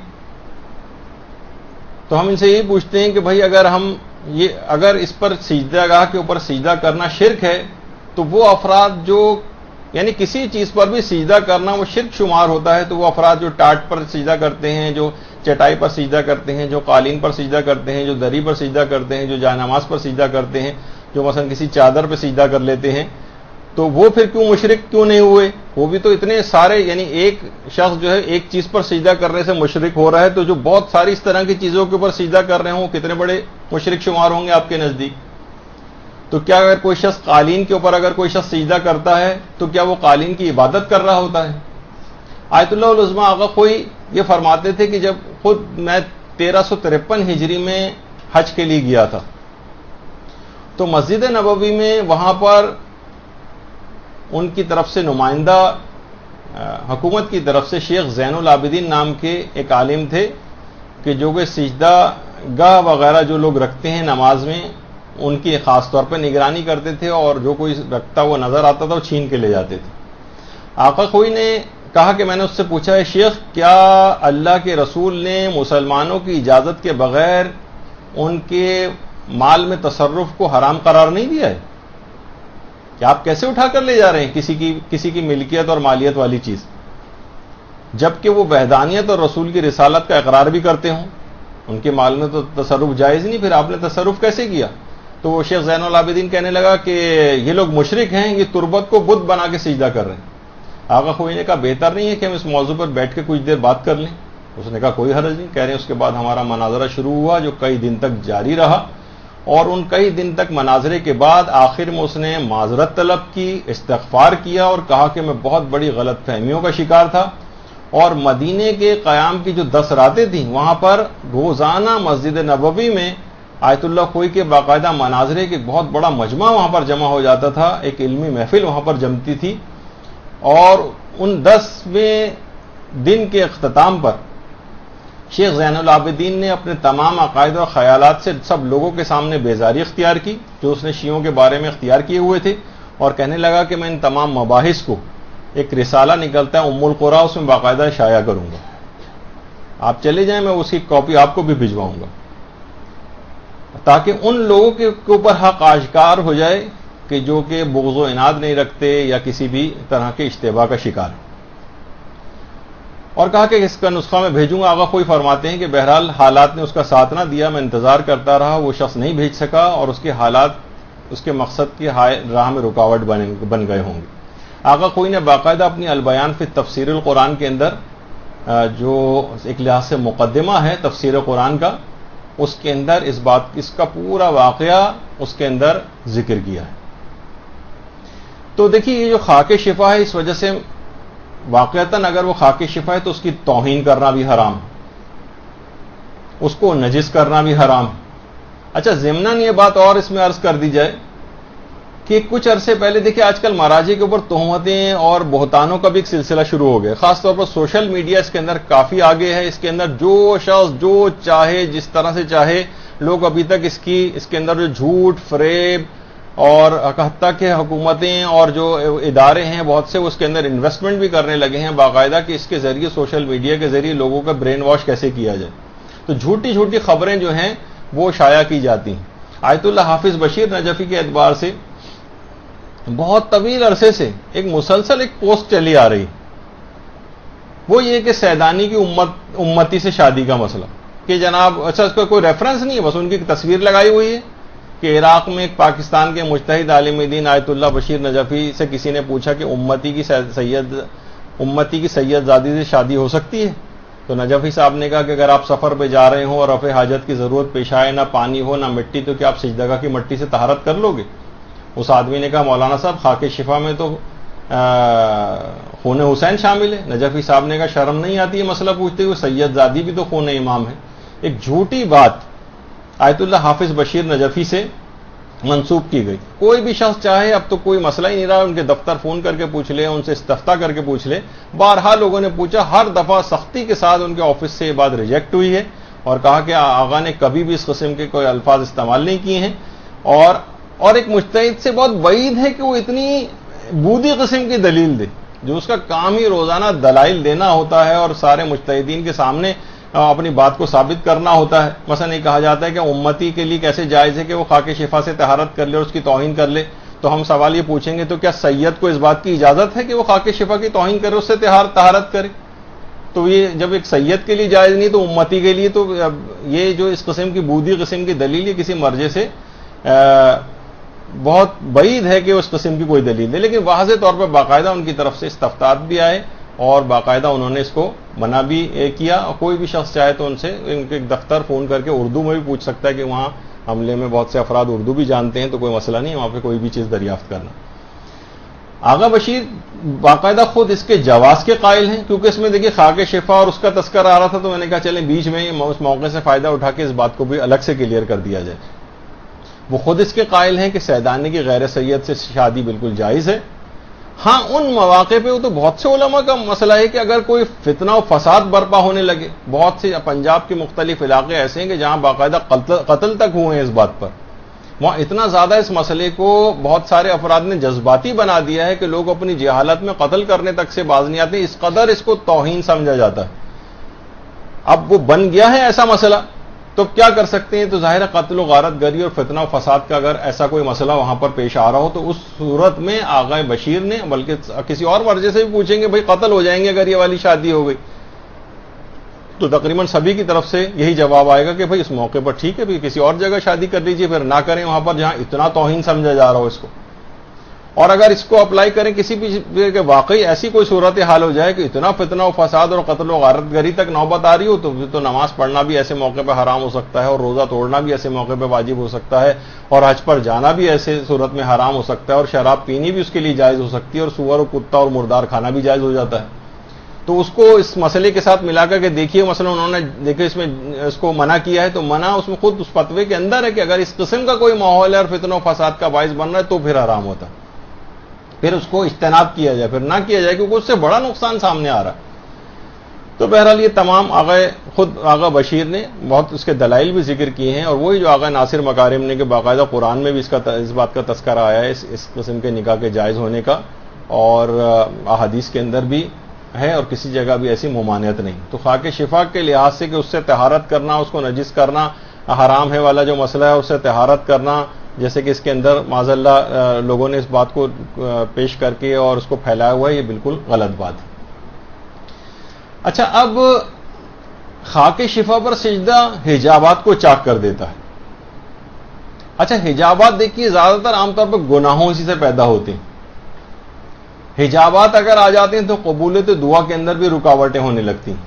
تو ہم ان سے یہی پوچھتے ہیں کہ بھائی اگر اس پر سجدہ گاہ کے اوپر سجدہ کرنا شرک ہے تو وہ افراد جو، یعنی کسی چیز پر بھی سجدہ کرنا وہ شرک شمار ہوتا ہے، تو وہ افراد جو ٹاٹ پر سجدہ کرتے ہیں، جو چٹائی پر سجدہ کرتے ہیں، جو قالین پر سجدہ کرتے ہیں، جو دری پر سجدہ کرتے ہیں، جو جائے نماز پر سجدہ کرتے ہیں، جو مثلا کسی چادر پہ سجدہ کر لیتے ہیں، تو وہ پھر کیوں مشرک کیوں نہیں ہوئے؟ وہ بھی تو اتنے سارے، یعنی ایک شخص جو ہے ایک چیز پر سجدہ کرنے سے مشرک ہو رہا ہے، تو جو بہت ساری اس طرح کی چیزوں کے اوپر سجدہ کر رہے ہوں کتنے بڑے مشرک شمار ہوں گے آپ کے نزدیک. تو کیا اگر کوئی شخص قالین کے اوپر اگر کوئی شخص سجدہ کرتا ہے تو کیا وہ قالین کی عبادت کر رہا ہوتا ہے؟ آیت اللہ العظمی آغا خوئی یہ فرماتے تھے کہ جب خود میں 1353 ہجری میں حج کے لیے گیا تھا تو مسجد نبوی میں وہاں پر ان کی طرف سے نمائندہ حکومت کی طرف سے شیخ زین العابدین نام کے ایک عالم تھے کہ جو کہ سجدہ گاہ وغیرہ جو لوگ رکھتے ہیں نماز میں ان کی خاص طور پر نگرانی کرتے تھے، اور جو کوئی رکھتا وہ نظر آتا تھا وہ چھین کے لے جاتے تھے. آقا خوئی نے کہا کہ میں نے اس سے پوچھا ہے شیخ، کیا اللہ کے رسول نے مسلمانوں کی اجازت کے بغیر ان کے مال میں تصرف کو حرام قرار نہیں دیا ہے؟ کہ آپ کیسے اٹھا کر لے جا رہے ہیں کسی کی ملکیت اور مالیت والی چیز، جبکہ وہ وحدانیت اور رسول کی رسالت کا اقرار بھی کرتے ہوں؟ ان کے مال میں تو تصرف جائز نہیں، پھر آپ نے تصرف کیسے کیا؟ تو وہ شیخ زین العابدین کہنے لگا کہ یہ لوگ مشرک ہیں، یہ تربت کو بت بنا کے سجدہ کر رہے ہیں. آقا خوئی نے کہا بہتر نہیں ہے کہ ہم اس موضوع پر بیٹھ کے کچھ دیر بات کر لیں؟ اس نے کہا کوئی حرج نہیں. کہہ رہے ہیں اس کے بعد ہمارا مناظرہ شروع ہوا جو کئی دن تک جاری رہا، اور ان کئی دن تک مناظرے کے بعد آخر میں اس نے معذرت طلب کی، استغفار کیا اور کہا کہ میں بہت بڑی غلط فہمیوں کا شکار تھا، اور مدینے کے قیام کی جو 10 راتیں تھیں وہاں پر روزانہ مسجد نبوی میں آیت اللہ خوئی کے باقاعدہ مناظرے کے بہت بڑا مجمع وہاں پر جمع ہو جاتا تھا، ایک علمی محفل وہاں پر جمتی تھی، اور ان 10ویں دن کے اختتام پر شیخ زین العابدین نے اپنے تمام عقائد اور خیالات سے سب لوگوں کے سامنے بیزاری اختیار کی جو اس نے شیعوں کے بارے میں اختیار کیے ہوئے تھے، اور کہنے لگا کہ میں ان تمام مباحث کو ایک رسالہ نکلتا ہے ام القرا، اس میں باقاعدہ شائع کروں گا، آپ چلے جائیں، میں اس کی کاپی آپ کو بھی بھجواؤں گا، تاکہ ان لوگوں کے اوپر حق آشکار ہو جائے کہ جو کہ بغض و عناد نہیں رکھتے یا کسی بھی طرح کے اشتباہ کا شکار ہے۔ اور کہا کہ اس کا نسخہ میں بھیجوں گا۔ آغا خوئی فرماتے ہیں کہ بہرحال حالات نے اس کا ساتھ نہ دیا، میں انتظار کرتا رہا، وہ شخص نہیں بھیج سکا، اور اس کے حالات اس کے مقصد کی راہ میں رکاوٹ بن گئے ہوں گے۔ آغا خوئی نے باقاعدہ اپنی البیان فی تفسیر القرآن کے اندر جو ایک لحاظ سے مقدمہ ہے تفسیر قرآن کا، اس کے اندر اس کا پورا واقعہ اس کے اندر ذکر کیا ہے۔ تو دیکھیے یہ جو خاک شفا ہے، اس وجہ سے واقعتاً اگر وہ خاک شفا ہے تو اس کی توہین کرنا بھی حرام ہے، اس کو نجس کرنا بھی حرام ہے۔ اچھا ضمناً یہ بات اور اس میں عرض کر دی جائے کہ کچھ عرصے پہلے دیکھیں آج کل مراجع کے اوپر تہمتیں اور بہتانوں کا بھی ایک سلسلہ شروع ہو گیا، خاص طور پر سوشل میڈیا اس کے اندر کافی آگے ہے۔ اس کے اندر جو شخص جو چاہے جس طرح سے چاہے، لوگ ابھی تک اس کے اندر جو جھوٹ فریب اور حتیٰ کہ حکومتیں اور جو ادارے ہیں بہت سے اس کے اندر انویسٹمنٹ بھی کرنے لگے ہیں باقاعدہ کہ اس کے ذریعے سوشل میڈیا کے ذریعے لوگوں کا برین واش کیسے کیا جائے۔ تو جھوٹی جھوٹی خبریں جو ہیں وہ شائع کی جاتی ہیں۔ آیت اللہ حافظ بشیر نجفی کے اعتبار سے بہت طویل عرصے سے ایک مسلسل ایک پوسٹ چلی آ رہی، وہ یہ کہ سیدانی کی امتی سے شادی کا مسئلہ، کہ جناب اچھا اس کا کوئی ریفرنس نہیں ہے، بس ان کی تصویر لگائی ہوئی ہے کہ عراق میں ایک پاکستان کے مجتہد عالم دین آیت اللہ بشیر نجفی سے کسی نے پوچھا کہ امتی کی سید زادی سے شادی ہو سکتی ہے؟ تو نجفی صاحب نے کہا کہ اگر آپ سفر پہ جا رہے ہوں اور رفع حاجت کی ضرورت پیش آئے، نہ پانی ہو نہ مٹی، تو کیا آپ سجدگاہ کی مٹی سے طہارت کر لو گے؟ اس آدمی نے کہا مولانا صاحب خاک شفا میں تو خون حسین شامل ہے۔ نجفی صاحب نے کہا شرم نہیں آتی ہے مسئلہ پوچھتے ہوئے، سید زادی بھی تو خون امام ہے۔ ایک جھوٹی بات آیت اللہ حافظ بشیر نجفی سے منسوب کی گئی۔ کوئی بھی شخص چاہے، اب تو کوئی مسئلہ ہی نہیں رہا، ان کے دفتر فون کر کے پوچھ لے، ان سے استفتاء کر کے پوچھ لے، بارہا لوگوں نے پوچھا، ہر دفعہ سختی کے ساتھ ان کے آفس سے یہ بات ریجیکٹ ہوئی ہے، اور کہا کہ آغا نے کبھی بھی اس قسم کے کوئی الفاظ استعمال نہیں کیے ہیں، اور ایک مجتہد سے بہت بعید ہے کہ وہ اتنی بودی قسم کی دلیل دے، جو اس کا کام ہی روزانہ دلائل دینا ہوتا ہے اور سارے مجتہدین کے سامنے اپنی بات کو ثابت کرنا ہوتا ہے۔ مثلا یہ کہا جاتا ہے کہ امتی کے لیے کیسے جائز ہے کہ وہ خاک شفا سے طہارت کر لے اور اس کی توہین کر لے، تو ہم سوال یہ پوچھیں گے تو کیا سید کو اس بات کی اجازت ہے کہ وہ خاک شفا کی توہین کرے، اس سے طہارت کرے؟ تو یہ جب ایک سید کے لیے جائز نہیں تو امتی کے لیے، تو یہ جو اس قسم کی بودی قسم کی دلیل یہ کسی مرجع سے بہت بعید ہے کہ اس قسم کی کوئی دلیل ہے۔ لیکن واضح طور پر باقاعدہ ان کی طرف سے استفتاءات بھی آئے اور باقاعدہ انہوں نے اس کو منع بھی کیا، اور کوئی بھی شخص چاہے تو ان سے ان کے دفتر فون کر کے اردو میں بھی پوچھ سکتا ہے کہ وہاں عملے میں بہت سے افراد اردو بھی جانتے ہیں، تو کوئی مسئلہ نہیں وہاں پہ کوئی بھی چیز دریافت کرنا۔ آغا بشیر باقاعدہ خود اس کے جواز کے قائل ہیں، کیونکہ اس میں دیکھیے خاک شفا اور اس کا تذکر آ رہا تھا، تو میں نے کہا چلیں بیچ میں اس موقع سے فائدہ اٹھا کے اس بات کو بھی الگ سے کلیئر کر دیا جائے۔ وہ خود اس کے قائل ہیں کہ سیدانی کی غیر سید سے شادی بالکل جائز ہے۔ ہاں ان مواقع پہ وہ تو بہت سے علماء کا مسئلہ ہے کہ اگر کوئی فتنہ و فساد برپا ہونے لگے، بہت سے پنجاب کے مختلف علاقے ایسے ہیں کہ جہاں باقاعدہ قتل تک ہوئے ہیں اس بات پر، وہاں اتنا زیادہ اس مسئلے کو بہت سارے افراد نے جذباتی بنا دیا ہے کہ لوگ اپنی جہالت میں قتل کرنے تک سے باز نہیں آتے، اس قدر اس کو توہین سمجھا جاتا ہے۔ اب وہ بن گیا ہے ایسا مسئلہ، تو کیا کر سکتے ہیں؟ تو ظاہر قتل و غارت گری اور فتنہ و فساد کا اگر ایسا کوئی مسئلہ وہاں پر پیش آ رہا ہو تو اس صورت میں آغا بشیر نے، بلکہ کسی اور ورجے سے بھی پوچھیں گے بھائی قتل ہو جائیں گے اگر یہ والی شادی ہو گئی، تو تقریباً سبھی کی طرف سے یہی جواب آئے گا کہ بھائی اس موقع پر ٹھیک ہے، کسی اور جگہ شادی کر لیجیے، پھر نہ کریں وہاں پر جہاں اتنا توہین سمجھا جا رہا ہو اس کو۔ اور اگر اس کو اپلائی کریں کسی بھی کہ واقعی ایسی کوئی صورت حال ہو جائے کہ اتنا فتنہ و فساد اور قتل و غارت گری تک نوبت آ رہی ہو، تو نماز پڑھنا بھی ایسے موقع پہ حرام ہو سکتا ہے، اور روزہ توڑنا بھی ایسے موقع پہ واجب ہو سکتا ہے، اور حج پر جانا بھی ایسے صورت میں حرام ہو سکتا ہے، اور شراب پینی بھی اس کے لیے جائز ہو سکتی ہے، اور سور و کتا اور مردار کھانا بھی جائز ہو جاتا ہے۔ تو اس کو اس مسئلے کے ساتھ ملا کر کے دیکھیے، مثلا انہوں نے دیکھے اس میں اس کو منع کیا ہے، تو منع اس میں خود اس فتوے کے اندر ہے کہ اگر اس قسم کا کوئی ماحول ہے اور فتنہ و فساد کا باعث بن رہا ہے تو پھر حرام ہوتا، پھر اس کو اجتناب کیا جائے، پھر نہ کیا جائے، کیونکہ اس سے بڑا نقصان سامنے آ رہا ہے۔ تو بہرحال یہ تمام خود آغا بشیر نے بہت اس کے دلائل بھی ذکر کیے ہیں، اور وہی جو آغا ناصر مکارم نے کہ باقاعدہ قرآن میں بھی اس بات کا تذکرہ آیا ہے اس قسم کے نکاح کے جائز ہونے کا، اور احادیث کے اندر بھی ہے، اور کسی جگہ بھی ایسی ممانعت نہیں۔ تو خاک شفا کے لحاظ سے کہ اس سے طہارت کرنا، اس کو نجس کرنا حرام ہے والا جو مسئلہ ہے، اس سے طہارت کرنا، جیسے کہ اس کے اندر معاذ اللہ لوگوں نے اس بات کو پیش کر کے اور اس کو پھیلایا ہوا ہے، یہ بالکل غلط بات ہے۔ اچھا، اب خاک شفا پر سجدہ حجابات کو چاک کر دیتا ہے۔ اچھا، حجابات دیکھیے زیادہ تر عام طور پر گناہوں اسی سے پیدا ہوتے ہیں۔ حجابات اگر آ جاتے ہیں تو قبولیت دعا کے اندر بھی رکاوٹیں ہونے لگتی ہیں۔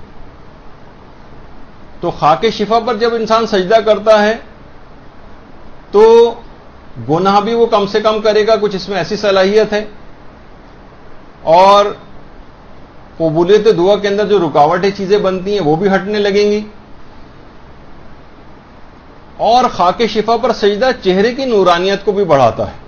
تو خاک شفا پر جب انسان سجدہ کرتا ہے تو گناہ بھی وہ کم سے کم کرے گا، کچھ اس میں ایسی صلاحیت ہے، اور قبولیت دعا کے اندر جو رکاوٹیں چیزیں بنتی ہیں وہ بھی ہٹنے لگیں گی، اور خاک شفا پر سجدہ چہرے کی نورانیت کو بھی بڑھاتا ہے،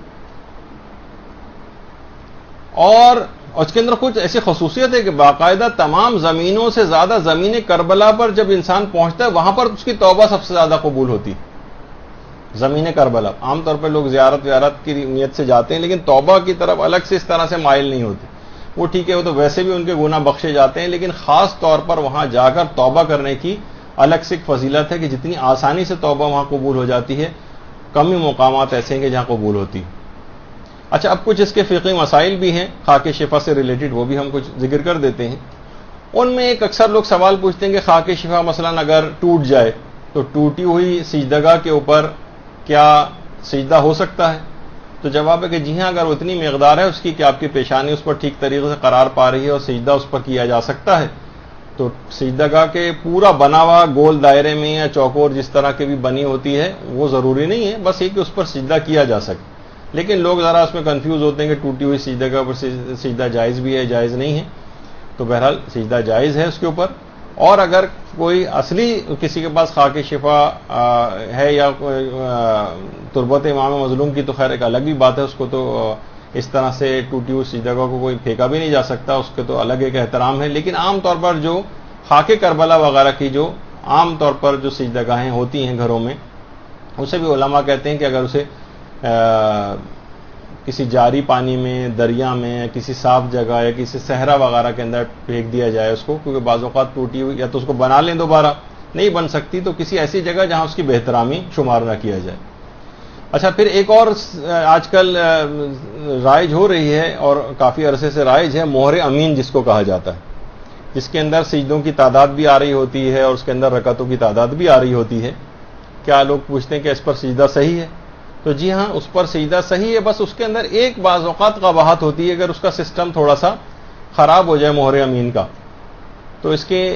اور اس کے اندر کچھ ایسی خصوصیت ہے کہ باقاعدہ تمام زمینوں سے زیادہ زمین کربلا پر جب انسان پہنچتا ہے وہاں پر اس کی توبہ سب سے زیادہ قبول ہوتی ہے۔ زمین کربلا عام طور پر لوگ زیارت کی نیت سے جاتے ہیں، لیکن توبہ کی طرف الگ سے اس طرح سے مائل نہیں ہوتے۔ وہ ٹھیک ہے، وہ تو ویسے بھی ان کے گناہ بخشے جاتے ہیں، لیکن خاص طور پر وہاں جا کر توبہ کرنے کی الگ سے ایک فضیلت ہے کہ جتنی آسانی سے توبہ وہاں قبول ہو جاتی ہے، کم ہی مقامات ایسے ہیں کہ جہاں قبول ہوتی ہے۔ اچھا، اب کچھ اس کے فقہی مسائل بھی ہیں خاک شفا سے ریلیٹڈ، وہ بھی ہم کچھ ذکر کر دیتے ہیں۔ ان میں ایک اکثر لوگ سوال پوچھتے ہیں کہ خاک شفا مثلا اگر ٹوٹ جائے تو ٹوٹی ہوئی سجدگاہ کے اوپر کیا سجدہ ہو سکتا ہے؟ تو جواب ہے کہ جی ہاں، اگر اتنی مقدار ہے اس کی کہ آپ کی پیشانی اس پر ٹھیک طریقے سے قرار پا رہی ہے اور سجدہ اس پر کیا جا سکتا ہے، تو سجدگاہ کے پورا بنا ہوا گول دائرے میں یا چوکور جس طرح کی بھی بنی ہوتی ہے وہ ضروری نہیں ہے، بس یہ کہ اس پر سجدہ کیا جا سکے۔ لیکن لوگ ذرا اس میں کنفیوز ہوتے ہیں کہ ٹوٹی ہوئی سجدگاہ پر سجدہ جائز بھی ہے، جائز نہیں ہے۔ تو بہرحال سجدہ جائز ہے اس کے اوپر، اور اگر کوئی اصلی کسی کے پاس خاک شفا ہے یا تربت امام مظلوم کی، تو خیر ایک الگ ہی بات ہے، اس کو تو اس طرح سے ٹوٹی ہوئی سجدگاہ کو کوئی پھینکا بھی نہیں جا سکتا، اس کے تو الگ ایک احترام ہے۔ لیکن عام طور پر جو خاک کربلا وغیرہ کی جو عام طور پر جو سجدگاہیں ہوتی ہیں گھروں میں، اسے بھی علماء کہتے ہیں کہ اگر اسے کسی جاری پانی میں، دریا میں، کسی صاف جگہ یا کسی صحرا وغیرہ کے اندر پھینک دیا جائے اس کو، کیونکہ بعض اوقات ٹوٹی ہوئی یا تو اس کو بنا لیں دوبارہ، نہیں بن سکتی تو کسی ایسی جگہ جہاں اس کی بہترامی شمار نہ کیا جائے۔ اچھا، پھر ایک اور آج کل رائج ہو رہی ہے اور کافی عرصے سے رائج ہے، مہر امین جس کو کہا جاتا ہے، جس کے اندر سجدوں کی تعداد بھی آ رہی ہوتی ہے اور اس کے اندر رکعتوں کی تعداد بھی آ رہی ہوتی ہے۔ کیا لوگ پوچھتے ہیں کہ اس پر سجدہ صحیح ہے؟ تو جی ہاں، اس پر سجدہ صحیح ہے، بس اس کے اندر ایک بعض اوقات قباحت ہوتی ہے، اگر اس کا سسٹم تھوڑا سا خراب ہو جائے مہر امین کا، تو اس کے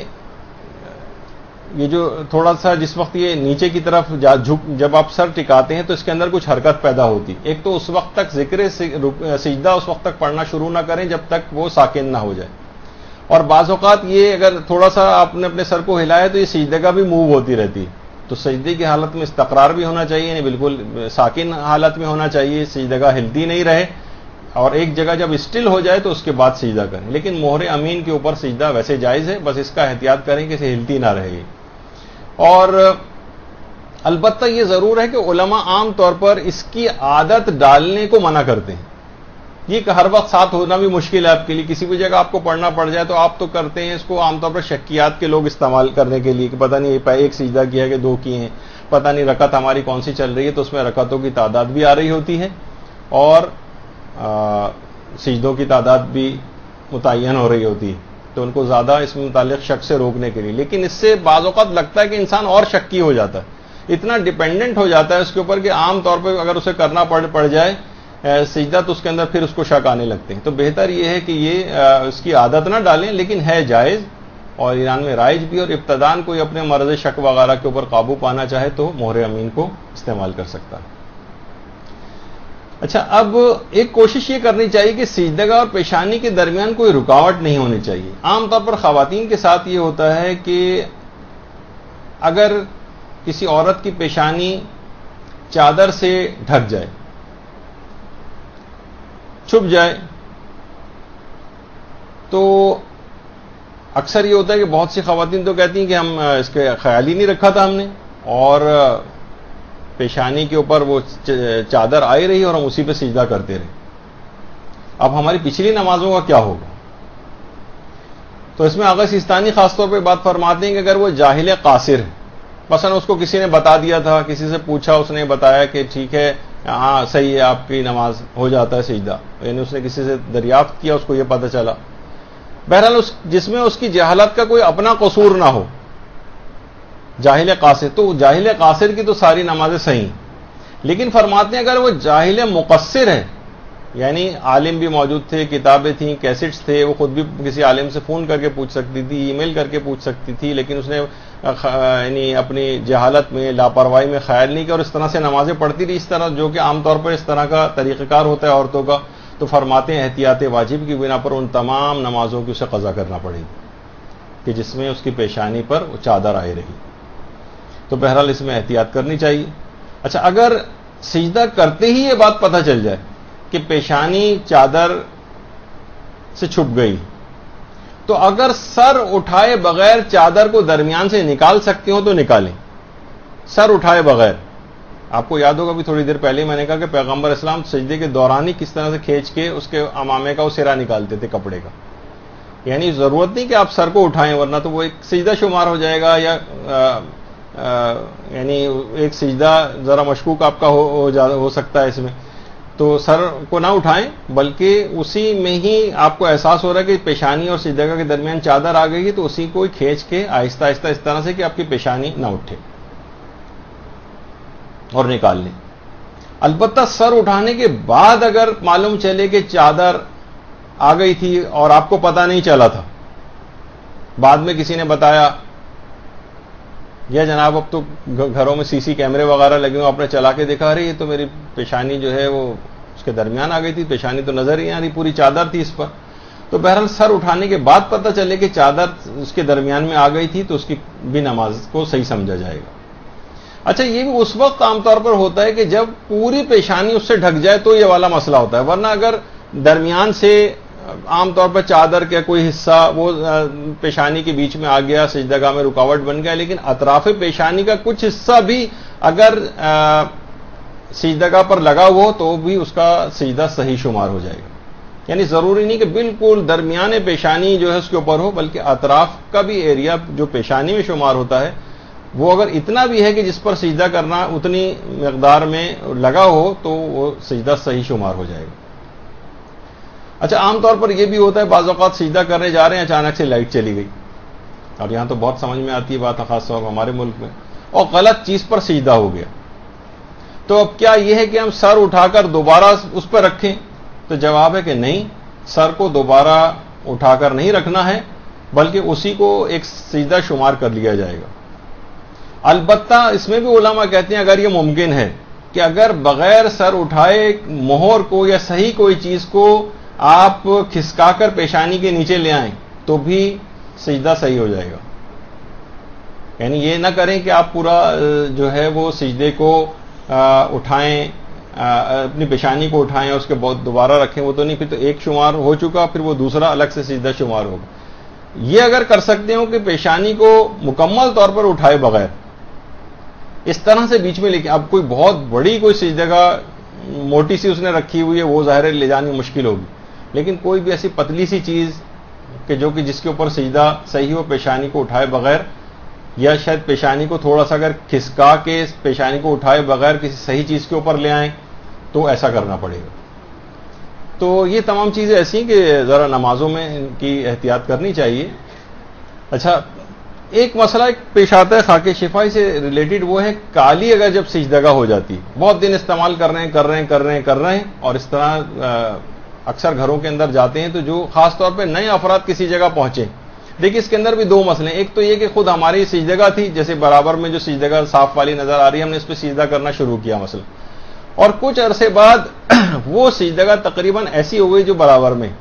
یہ جو تھوڑا سا جس وقت یہ نیچے کی طرف جب آپ سر ٹکاتے ہیں تو اس کے اندر کچھ حرکت پیدا ہوتی، ایک تو اس وقت تک ذکر سجدہ اس وقت تک پڑھنا شروع نہ کریں جب تک وہ ساکن نہ ہو جائے، اور بعض اوقات یہ اگر تھوڑا سا آپ نے اپنے سر کو ہلایا تو یہ سجدہ بھی موو ہوتی رہتی ہے، تو سجدے کی حالت میں استقرار بھی ہونا چاہیے، یعنی بالکل ساکن حالت میں ہونا چاہیے، سجدہ ہلتی نہیں رہے، اور ایک جگہ جب اسٹل ہو جائے تو اس کے بعد سجدہ کریں۔ لیکن مہر امین کے اوپر سجدہ ویسے جائز ہے، بس اس کا احتیاط کریں کہ اسے ہلتی نہ رہے گی۔ اور البتہ یہ ضرور ہے کہ علماء عام طور پر اس کی عادت ڈالنے کو منع کرتے ہیں، یہ کہ ہر وقت ساتھ ہونا بھی مشکل ہے آپ کے لیے، کسی بھی جگہ آپ کو پڑھنا پڑ جائے تو آپ تو کرتے ہیں اس کو عام طور پر شکیات کے لوگ استعمال کرنے کے لیے، کہ پتہ نہیں ایک سجدہ کیا کہ دو کیے ہیں، پتہ نہیں رکعت ہماری کون سی چل رہی ہے، تو اس میں رکعتوں کی تعداد بھی آ رہی ہوتی ہے اور سجدوں کی تعداد بھی متعین ہو رہی ہوتی ہے، تو ان کو زیادہ اس میں متعلق شک سے روکنے کے لیے۔ لیکن اس سے بعض اوقات لگتا ہے کہ انسان اور شکی ہو جاتا ہے، اتنا ڈیپینڈنٹ ہو جاتا ہے اس کے اوپر کہ عام طور پہ اگر اسے کرنا پڑ جائے سجدہ تو اس کے اندر پھر اس کو شک آنے لگتے ہیں۔ تو بہتر یہ ہے کہ یہ اس کی عادت نہ ڈالیں، لیکن ہے جائز اور ایران میں رائج بھی، اور ابتدان کوئی اپنے مرض شک وغیرہ کے اوپر قابو پانا چاہے تو مہر امین کو استعمال کر سکتا ہے۔ اچھا، اب ایک کوشش یہ کرنی چاہیے کہ سجدگاہ اور پیشانی کے درمیان کوئی رکاوٹ نہیں ہونی چاہیے. عام طور پر خواتین کے ساتھ یہ ہوتا ہے کہ اگر کسی عورت کی پیشانی چادر سے ڈھک جائے، چھپ جائے، تو اکثر یہ ہوتا ہے کہ بہت سی خواتین تو کہتی ہیں کہ ہم اس کے خیال ہی نہیں رکھا تھا ہم نے، اور پیشانی کے اوپر وہ چادر آئی رہی اور ہم اسی پہ سجدہ کرتے رہے. اب ہماری پچھلی نمازوں کا کیا ہوگا؟ تو اس میں آغا سیستانی خاص طور پہ بات فرماتے ہیں کہ اگر وہ جاہل قاصر ہے، مثلا اس کو کسی نے بتا دیا تھا، کسی سے پوچھا، اس نے بتایا کہ ٹھیک ہے ہاں صحیح ہے آپ کی نماز ہو جاتا ہے سجدہ، یعنی اس نے کسی سے دریافت کیا، اس کو یہ پتہ چلا، بہرحال جس میں اس کی جہالت کا کوئی اپنا قصور نہ ہو، جاہل قاصر، تو جاہل قاصر کی تو ساری نمازیں صحیح ہیں. لیکن فرماتے ہیں اگر وہ جاہل مقصر ہے، یعنی عالم بھی موجود تھے، کتابیں تھیں، کیسٹس تھے، وہ خود بھی کسی عالم سے فون کر کے پوچھ سکتی تھی، ای میل کر کے پوچھ سکتی تھی، لیکن اس نے یعنی اپنی جہالت میں، لاپرواہی میں خیال نہیں کیا اور اس طرح سے نمازیں پڑھتی رہی، اس طرح جو کہ عام طور پر اس طرح کا طریقہ کار ہوتا ہے عورتوں کا. تو فرماتے ہیں احتیاط واجب کی بنا پر ان تمام نمازوں کی اسے قضا کرنا پڑے گی کہ جس میں اس کی پیشانی پر وہ چادر آئی رہی. تو بہرحال اس میں احتیاط کرنی چاہیے. اچھا، اگر سجدہ کرتے ہی یہ بات پتہ چل جائے کہ پیشانی چادر سے چھپ گئی، تو اگر سر اٹھائے بغیر چادر کو درمیان سے نکال سکتے ہو تو نکالیں، سر اٹھائے بغیر. آپ کو یاد ہوگا بھی تھوڑی دیر پہلے میں نے کہا کہ پیغمبر اسلام سجدے کے دوران ہی کس طرح سے کھینچ کے اس کے امامے کا وہ سرا نکالتے تھے کپڑے کا. یعنی ضرورت نہیں کہ آپ سر کو اٹھائیں ورنہ تو وہ ایک سجدہ شمار ہو جائے گا، یا یعنی ایک سجدہ ذرا مشکوک آپ کا ہو سکتا ہے اس میں. تو سر کو نہ اٹھائیں، بلکہ اسی میں ہی آپ کو احساس ہو رہا ہے کہ پیشانی اور سجدہ کے درمیان چادر آ گئی ہے، تو اسی کو کھینچ کے آہستہ آہستہ اس طرح سے کہ آپ کی پیشانی نہ اٹھے اور نکال لیں. البتہ سر اٹھانے کے بعد اگر معلوم چلے کہ چادر آ گئی تھی اور آپ کو پتہ نہیں چلا تھا، بعد میں کسی نے بتایا، یا جناب اب تو گھروں میں سی سی کیمرے وغیرہ لگے ہوئے، آپ نے چلا کے دیکھا رہی ہے تو میری پیشانی جو ہے وہ اس کے درمیان آ گئی تھی، پیشانی تو نظر ہی آ رہی، پوری چادر تھی اس پر. تو بہرحال سر اٹھانے کے بعد پتہ چلے کہ چادر اس کے درمیان میں آ گئی تھی تو اس کی بھی نماز کو صحیح سمجھا جائے گا. اچھا، یہ بھی اس وقت عام طور پر ہوتا ہے کہ جب پوری پیشانی اس سے ڈھک جائے تو یہ والا مسئلہ ہوتا ہے، ورنہ اگر درمیان سے عام طور پر چادر کا کوئی حصہ وہ پیشانی کے بیچ میں آ گیا، سجدہ میں رکاوٹ بن گیا، لیکن اطراف پیشانی کا کچھ حصہ بھی اگر سجدہ پر لگا ہوا تو بھی اس کا سجدہ صحیح شمار ہو جائے گا. یعنی ضروری نہیں کہ بالکل درمیان پیشانی جو ہے اس کے اوپر ہو، بلکہ اطراف کا بھی ایریا جو پیشانی میں شمار ہوتا ہے وہ اگر اتنا بھی ہے کہ جس پر سجدہ کرنا اتنی مقدار میں لگا ہو تو وہ سجدہ صحیح شمار ہو جائے گا. اچھا، عام طور پر یہ بھی ہوتا ہے بعض اوقات سجدہ کرنے جا رہے ہیں، اچانک سے لائٹ چلی گئی، اور یہاں تو بہت سمجھ میں آتی ہے بات، خاص طور پر ہمارے ملک میں، اور غلط چیز پر سجدہ ہو گیا. تو اب کیا یہ ہے کہ ہم سر اٹھا کر دوبارہ اس پر رکھیں؟ تو جواب ہے کہ نہیں، سر کو دوبارہ اٹھا کر نہیں رکھنا ہے، بلکہ اسی کو ایک سجدہ شمار کر لیا جائے گا. البتہ اس میں بھی علماء کہتے ہیں اگر یہ ممکن ہے کہ اگر بغیر سر اٹھائے مہر کو یا صحیح کوئی چیز کو آپ کھسکا کر پیشانی کے نیچے لے آئیں تو بھی سجدہ صحیح ہو جائے گا. یعنی یہ نہ کریں کہ آپ پورا جو ہے وہ سجدے کو اٹھائیں، اپنی پیشانی کو اٹھائیں اور اس کے بعد دوبارہ رکھیں، وہ تو نہیں، پھر تو ایک شمار ہو چکا، پھر وہ دوسرا الگ سے سجدہ شمار ہوگا. یہ اگر کر سکتے ہو کہ پیشانی کو مکمل طور پر اٹھائے بغیر اس طرح سے بیچ میں لے کے، اب کوئی بہت بڑی کوئی سجدہ موٹی سی اس نے رکھی ہوئی ہے، وہ ظاہر لے جانی مشکل ہوگی، لیکن کوئی بھی ایسی پتلی سی چیز کہ جو کہ جس کے اوپر سجدہ صحیح ہو پیشانی کو اٹھائے بغیر، یا شاید پیشانی کو تھوڑا سا اگر کھسکا کے پیشانی کو اٹھائے بغیر کسی صحیح چیز کے اوپر لے آئیں تو ایسا کرنا پڑے گا. تو یہ تمام چیزیں ایسی ہیں کہ ذرا نمازوں میں ان کی احتیاط کرنی چاہیے. اچھا، ایک مسئلہ پیش آتا ہے خاکِ شفائی سے ریلیٹڈ، وہ ہے کالی اگر جب سجدگاہ ہو جاتی، بہت دن استعمال کر رہے ہیں اور اس طرح اکثر گھروں کے اندر جاتے ہیں، تو جو خاص طور پہ نئے افراد کسی جگہ پہنچے، دیکھیے اس کے اندر بھی دو مسئلے ہیں. ایک تو یہ کہ خود ہماری سجدگاہ تھی، جیسے برابر میں جو سجدگاہ صاف والی نظر آ رہی ہے، ہم نے اس پہ سجدہ کرنا شروع کیا مثلا، اور کچھ عرصے بعد وہ سجدگاہ تقریباً ایسی ہو گئی جو برابر میں.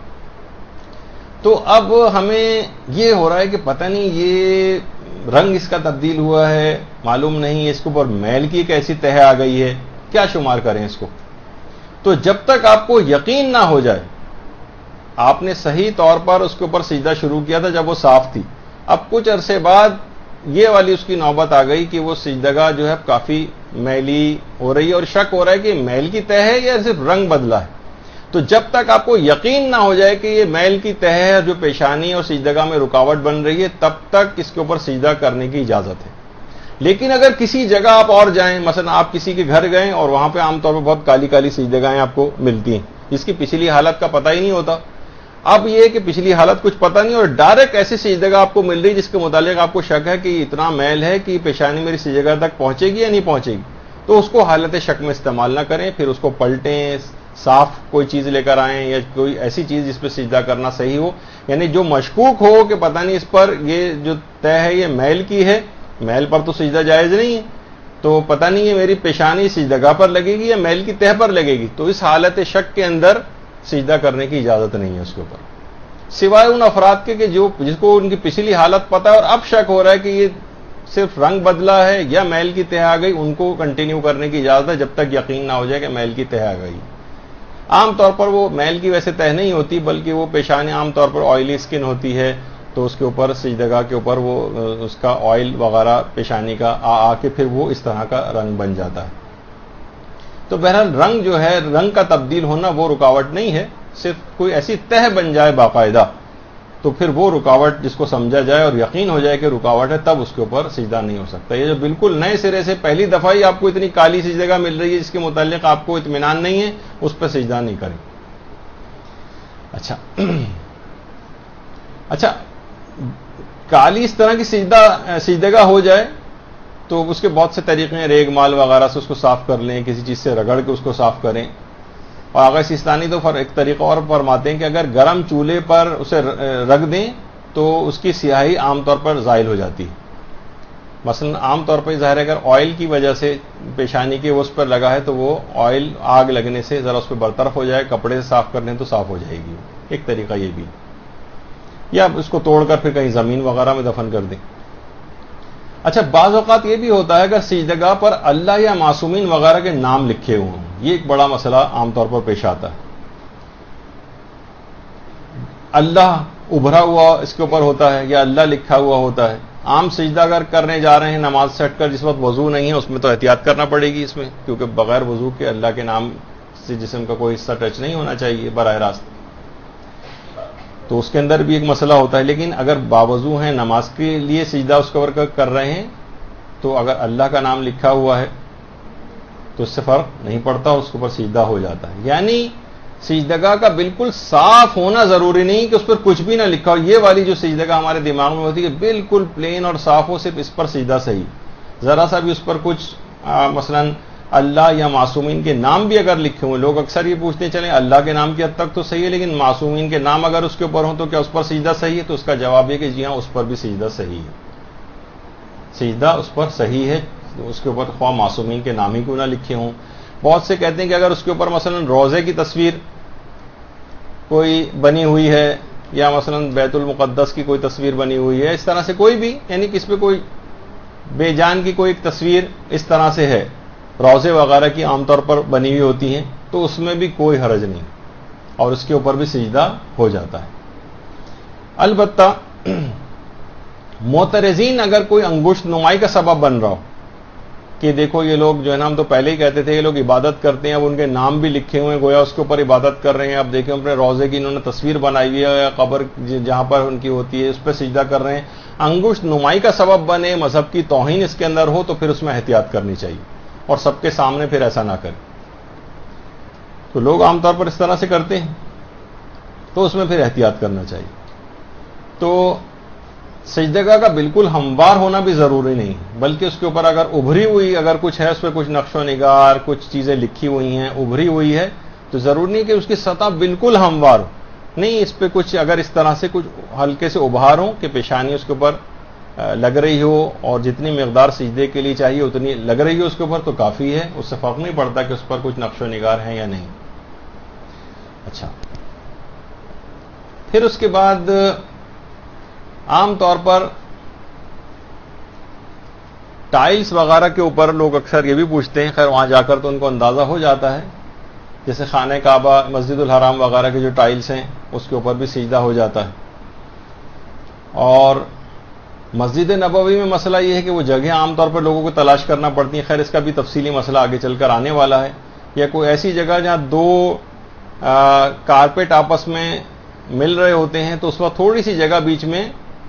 تو اب ہمیں یہ ہو رہا ہے کہ پتہ نہیں یہ رنگ اس کا تبدیل ہوا ہے، معلوم نہیں اس کے اوپر میل کی ایک ایسی تہ آ گئی ہے، کیا شمار کریں اس کو. تو جب تک آپ کو یقین نہ ہو جائے، آپ نے صحیح طور پر اس کے اوپر سجدہ شروع کیا تھا جب وہ صاف تھی، اب کچھ عرصے بعد یہ والی اس کی نوبت آ گئی کہ وہ سجدگاہ جو ہے کافی میلی ہو رہی ہے اور شک ہو رہا ہے کہ میل کی تہ ہے یا صرف رنگ بدلا ہے. تو جب تک آپ کو یقین نہ ہو جائے کہ یہ میل کی تہ ہے جو پیشانی اور سجدگاہ میں رکاوٹ بن رہی ہے، تب تک اس کے اوپر سجدہ کرنے کی اجازت ہے. لیکن اگر کسی جگہ آپ اور جائیں، مثلا آپ کسی کے گھر گئے اور وہاں پہ عام طور پہ بہت کالی کالی سجدگاہیں آپ کو ملتی ہیں جس کی پچھلی حالت کا پتہ ہی نہیں ہوتا. اب یہ کہ پچھلی حالت کچھ پتہ نہیں اور ڈائریکٹ ایسی سجدگاہ آپ کو مل رہی جس کے متعلق آپ کو شک ہے کہ اتنا میل ہے کہ پیشانی میری سجدگاہ تک پہنچے گی یا نہیں پہنچے گی، تو اس کو حالت شک میں استعمال نہ کریں، پھر اس کو پلٹیں، صاف کوئی چیز لے کر آئیں یا کوئی ایسی چیز جس پہ سجدہ کرنا صحیح ہو. یعنی جو مشکوک ہو کہ پتہ نہیں اس پر یہ جو تہ ہے یہ میل کی ہے، میل پر تو سجدہ جائز نہیں ہے، تو پتہ نہیں ہے میری پیشانی سجدگاہ پر لگے گی یا میل کی تہ پر لگے گی، تو اس حالت شک کے اندر سجدہ کرنے کی اجازت نہیں ہے اس کے اوپر، سوائے ان افراد کے کہ جس کو ان کی پچھلی حالت پتہ ہے اور اب شک ہو رہا ہے کہ یہ صرف رنگ بدلا ہے یا میل کی تہ آ گئی، ان کو کنٹینیو کرنے کی اجازت ہے جب تک یقین نہ ہو جائے کہ میل کی تہ آ گئی. عام طور پر وہ میل کی ویسے تہ نہیں ہوتی بلکہ وہ پیشانی عام طور پر آئلی اسکن ہوتی ہے، تو اس کے اوپر سجدگاہ کے اوپر وہ اس کا آئل وغیرہ پیشانی کا آ کے پھر وہ اس طرح کا رنگ بن جاتا ہے. تو بہرحال رنگ جو ہے، رنگ کا تبدیل ہونا وہ رکاوٹ نہیں ہے، صرف کوئی ایسی تہ بن جائے باقاعدہ تو پھر وہ رکاوٹ جس کو سمجھا جائے اور یقین ہو جائے کہ رکاوٹ ہے، تب اس کے اوپر سجدہ نہیں ہو سکتا. یہ جو بالکل نئے سرے سے پہلی دفعہ ہی آپ کو اتنی کالی سی جگہ مل رہی ہے جس کے متعلق آپ کو اطمینان نہیں ہے، اس پہ سجدہ نہیں کریں. اچھا کالی اس طرح کی سجدگاہ ہو جائے تو اس کے بہت سے طریقے ہیں، ریگ مال وغیرہ سے اس کو صاف کر لیں، کسی چیز سے رگڑ کے اس کو صاف کریں. اور آغا سیستانی تو ایک طریقہ اور فرماتے ہیں کہ اگر گرم چولہے پر اسے رکھ دیں تو اس کی سیاہی عام طور پر زائل ہو جاتی ہے. مثلا عام طور پر ظاہر ہے اگر آئل کی وجہ سے پیشانی کے اس پر لگا ہے تو وہ آئل آگ لگنے سے ذرا اس پہ برطرف ہو جائے، کپڑے سے صاف کر لیں تو صاف ہو جائے گی. ایک طریقہ یہ بھی، یا اس کو توڑ کر پھر کہیں زمین وغیرہ میں دفن کر دیں. اچھا بعض اوقات یہ بھی ہوتا ہے اگر سجدگاہ پر اللہ یا معصومین وغیرہ کے نام لکھے ہوئے ہوں، یہ ایک بڑا مسئلہ عام طور پر پیش آتا ہے. اللہ ابھرا ہوا اس کے اوپر ہوتا ہے یا اللہ لکھا ہوا ہوتا ہے. عام سجدہ اگر کرنے جا رہے ہیں نماز سے ہٹ کر جس وقت وضو نہیں ہے، اس میں تو احتیاط کرنا پڑے گی اس میں، کیونکہ بغیر وضو کے اللہ کے نام سے جسم کا کوئی حصہ ٹچ نہیں ہونا چاہیے براہ راست، تو اس کے اندر بھی ایک مسئلہ ہوتا ہے. لیکن اگر باوضو ہیں نماز کے لیے سجدہ اس کے اوپر کر رہے ہیں تو اگر اللہ کا نام لکھا ہوا ہے تو اس سے فرق نہیں پڑتا، اس کے اوپر سجدہ ہو جاتا ہے. یعنی سجدگاہ کا بالکل صاف ہونا ضروری نہیں کہ اس پر کچھ بھی نہ لکھا ہو. یہ والی جو سجدگاہ ہمارے دماغ میں ہوتی ہے بالکل پلین اور صاف ہو، صرف اس پر سجدہ صحیح، ذرا سا بھی اس پر کچھ مثلا اللہ یا معصومین کے نام بھی اگر لکھے ہوئے، لوگ اکثر یہ پوچھتے چلیں اللہ کے نام کی حد تک تو صحیح ہے لیکن معصومین کے نام اگر اس کے اوپر ہوں تو کیا اس پر سجدہ صحیح ہے؟ تو اس کا جواب یہ کہ جی ہاں اس پر بھی سجدہ صحیح ہے، سجدہ اس پر صحیح ہے، اس کے اوپر خواہ معصومین کے نام ہی کیوں نہ لکھے ہوں. بہت سے کہتے ہیں کہ اگر اس کے اوپر مثلا روضے کی تصویر کوئی بنی ہوئی ہے یا مثلا بیت المقدس کی کوئی تصویر بنی ہوئی ہے، اس طرح سے کوئی بھی، یعنی کس پہ کوئی بے جان کی کوئی ایک تصویر اس طرح سے ہے، روضے وغیرہ کی عام طور پر بنی ہوئی ہوتی ہیں، تو اس میں بھی کوئی حرج نہیں اور اس کے اوپر بھی سجدہ ہو جاتا ہے. البتہ معترضین اگر کوئی انگشت نمائی کا سبب بن رہا ہو کہ دیکھو یہ لوگ جو ہے نا، ہم تو پہلے ہی کہتے تھے یہ لوگ عبادت کرتے ہیں، اب ان کے نام بھی لکھے ہوئے ہیں، گویا اس کے اوپر عبادت کر رہے ہیں، اب دیکھیں اپنے روضے کی انہوں نے تصویر بنائی ہوئی ہے یا قبر جہاں پر ان کی ہوتی ہے اس پہ سجدہ کر رہے ہیں، انگشت نمائی کا سبب بنے، مذہب کی توہین اس کے اندر ہو تو پھر اس میں احتیاط کرنی چاہیے اور سب کے سامنے پھر ایسا نہ کریں. تو لوگ عام طور پر اس طرح سے کرتے ہیں تو اس میں پھر احتیاط کرنا چاہیے. تو سجدگاہ کا بالکل ہموار ہونا بھی ضروری نہیں، بلکہ اس کے اوپر اگر ابھری ہوئی اگر کچھ ہے، اس پہ کچھ نقش و نگار کچھ چیزیں لکھی ہوئی ہیں، ابھری ہوئی ہے، تو ضروری نہیں کہ اس کی سطح بالکل ہموار ہو، نہیں، اس پہ کچھ اگر اس طرح سے کچھ ہلکے سے ابھار ہوں کہ پیشانی اس کے اوپر لگ رہی ہو اور جتنی مقدار سجدے کے لیے چاہیے اتنی لگ رہی ہو اس کے اوپر تو کافی ہے، اس سے فرق نہیں پڑتا کہ اس پر کچھ نقش و نگار ہیں یا نہیں۔ اچھا، پھر اس کے بعد عام طور پر ٹائلز وغیرہ کے اوپر لوگ اکثر یہ بھی پوچھتے ہیں، خیر وہاں جا کر تو ان کو اندازہ ہو جاتا ہے، جیسے خانہ کعبہ، مسجد الحرام وغیرہ کے جو ٹائلز ہیں اس کے اوپر بھی سجدہ ہو جاتا ہے، اور مسجد نبوی میں مسئلہ یہ ہے کہ وہ جگہ عام طور پر لوگوں کو تلاش کرنا پڑتی ہیں، خیر اس کا بھی تفصیلی مسئلہ آگے چل کر آنے والا ہے، یا کوئی ایسی جگہ جہاں دو کارپیٹ آپس میں مل رہے ہوتے ہیں تو اس وقت تھوڑی سی جگہ بیچ میں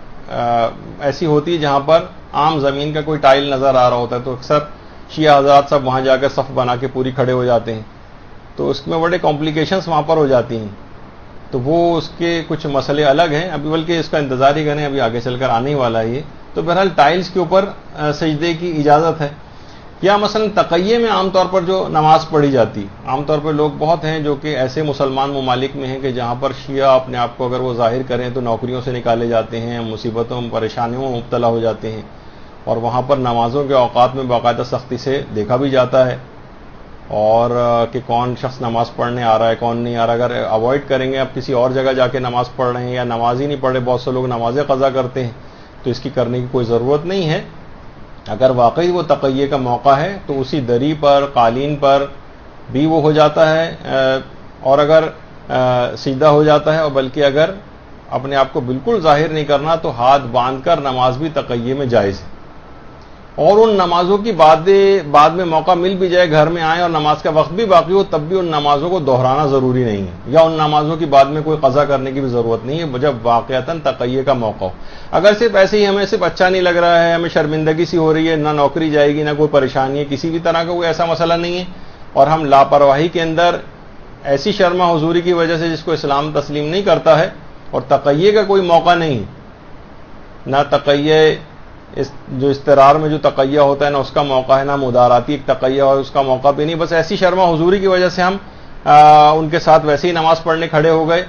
ایسی ہوتی ہے جہاں پر عام زمین کا کوئی ٹائل نظر آ رہا ہوتا ہے، تو اکثر شیعہ حضرات سب وہاں جا کر صف بنا کے پوری کھڑے ہو جاتے ہیں، تو اس میں بڑے کمپلیکیشنز وہاں پر ہو جاتی ہیں، تو وہ اس کے کچھ مسئلے الگ ہیں، ابھی بلکہ اس کا انتظار ہی کریں، ابھی آگے چل کر آنے ہی والا ہے یہ۔ تو بہرحال ٹائلز کے اوپر سجدے کی اجازت ہے، یا مثلا تقیے میں عام طور پر جو نماز پڑھی جاتی، عام طور پر لوگ بہت ہیں جو کہ ایسے مسلمان ممالک میں ہیں کہ جہاں پر شیعہ اپنے آپ کو اگر وہ ظاہر کریں تو نوکریوں سے نکالے جاتے ہیں، مصیبتوں پریشانیوں میں مبتلا ہو جاتے ہیں، اور وہاں پر نمازوں کے اوقات میں باقاعدہ سختی سے دیکھا بھی جاتا ہے، اور کہ کون شخص نماز پڑھنے آ رہا ہے کون نہیں آ رہا، اگر اوائڈ کریں گے اب کسی اور جگہ جا کے نماز پڑھ رہے ہیں یا نماز ہی نہیں پڑھ رہے، بہت سے لوگ نمازیں قضا کرتے ہیں، تو اس کی کرنے کی کوئی ضرورت نہیں ہے۔ اگر واقعی وہ تقیے کا موقع ہے تو اسی دری پر قالین پر بھی وہ ہو جاتا ہے، اور اگر سجدہ ہو جاتا ہے، اور بلکہ اگر اپنے آپ کو بالکل ظاہر نہیں کرنا تو ہاتھ باندھ کر نماز بھی تقیے میں جائز ہے، اور ان نمازوں کی بعد میں موقع مل بھی جائے، گھر میں آئیں اور نماز کا وقت بھی باقی ہو، تب بھی ان نمازوں کو دہرانا ضروری نہیں ہے، یا ان نمازوں کی بعد میں کوئی قضا کرنے کی بھی ضرورت نہیں ہے جب واقعتاً تقیے کا موقع ہو۔ اگر صرف ایسے ہی ہمیں صرف اچھا نہیں لگ رہا ہے، ہمیں شرمندگی سی ہو رہی ہے، نہ نوکری جائے گی نہ کوئی پریشانی ہے، کسی بھی طرح کا کوئی ایسا مسئلہ نہیں ہے، اور ہم لاپرواہی کے اندر ایسی شرما حضوری کی وجہ سے جس کو اسلام تسلیم نہیں کرتا ہے، اور تقیے کا کوئی موقع نہیں، نہ تقیے جو استرار میں جو تقیہ ہوتا ہے نہ اس کا موقع ہے، نہ مداراتی ایک تقیہ اور اس کا موقع بھی نہیں، بس ایسی شرما حضوری کی وجہ سے ہم ان کے ساتھ ویسے ہی نماز پڑھنے کھڑے ہو گئے،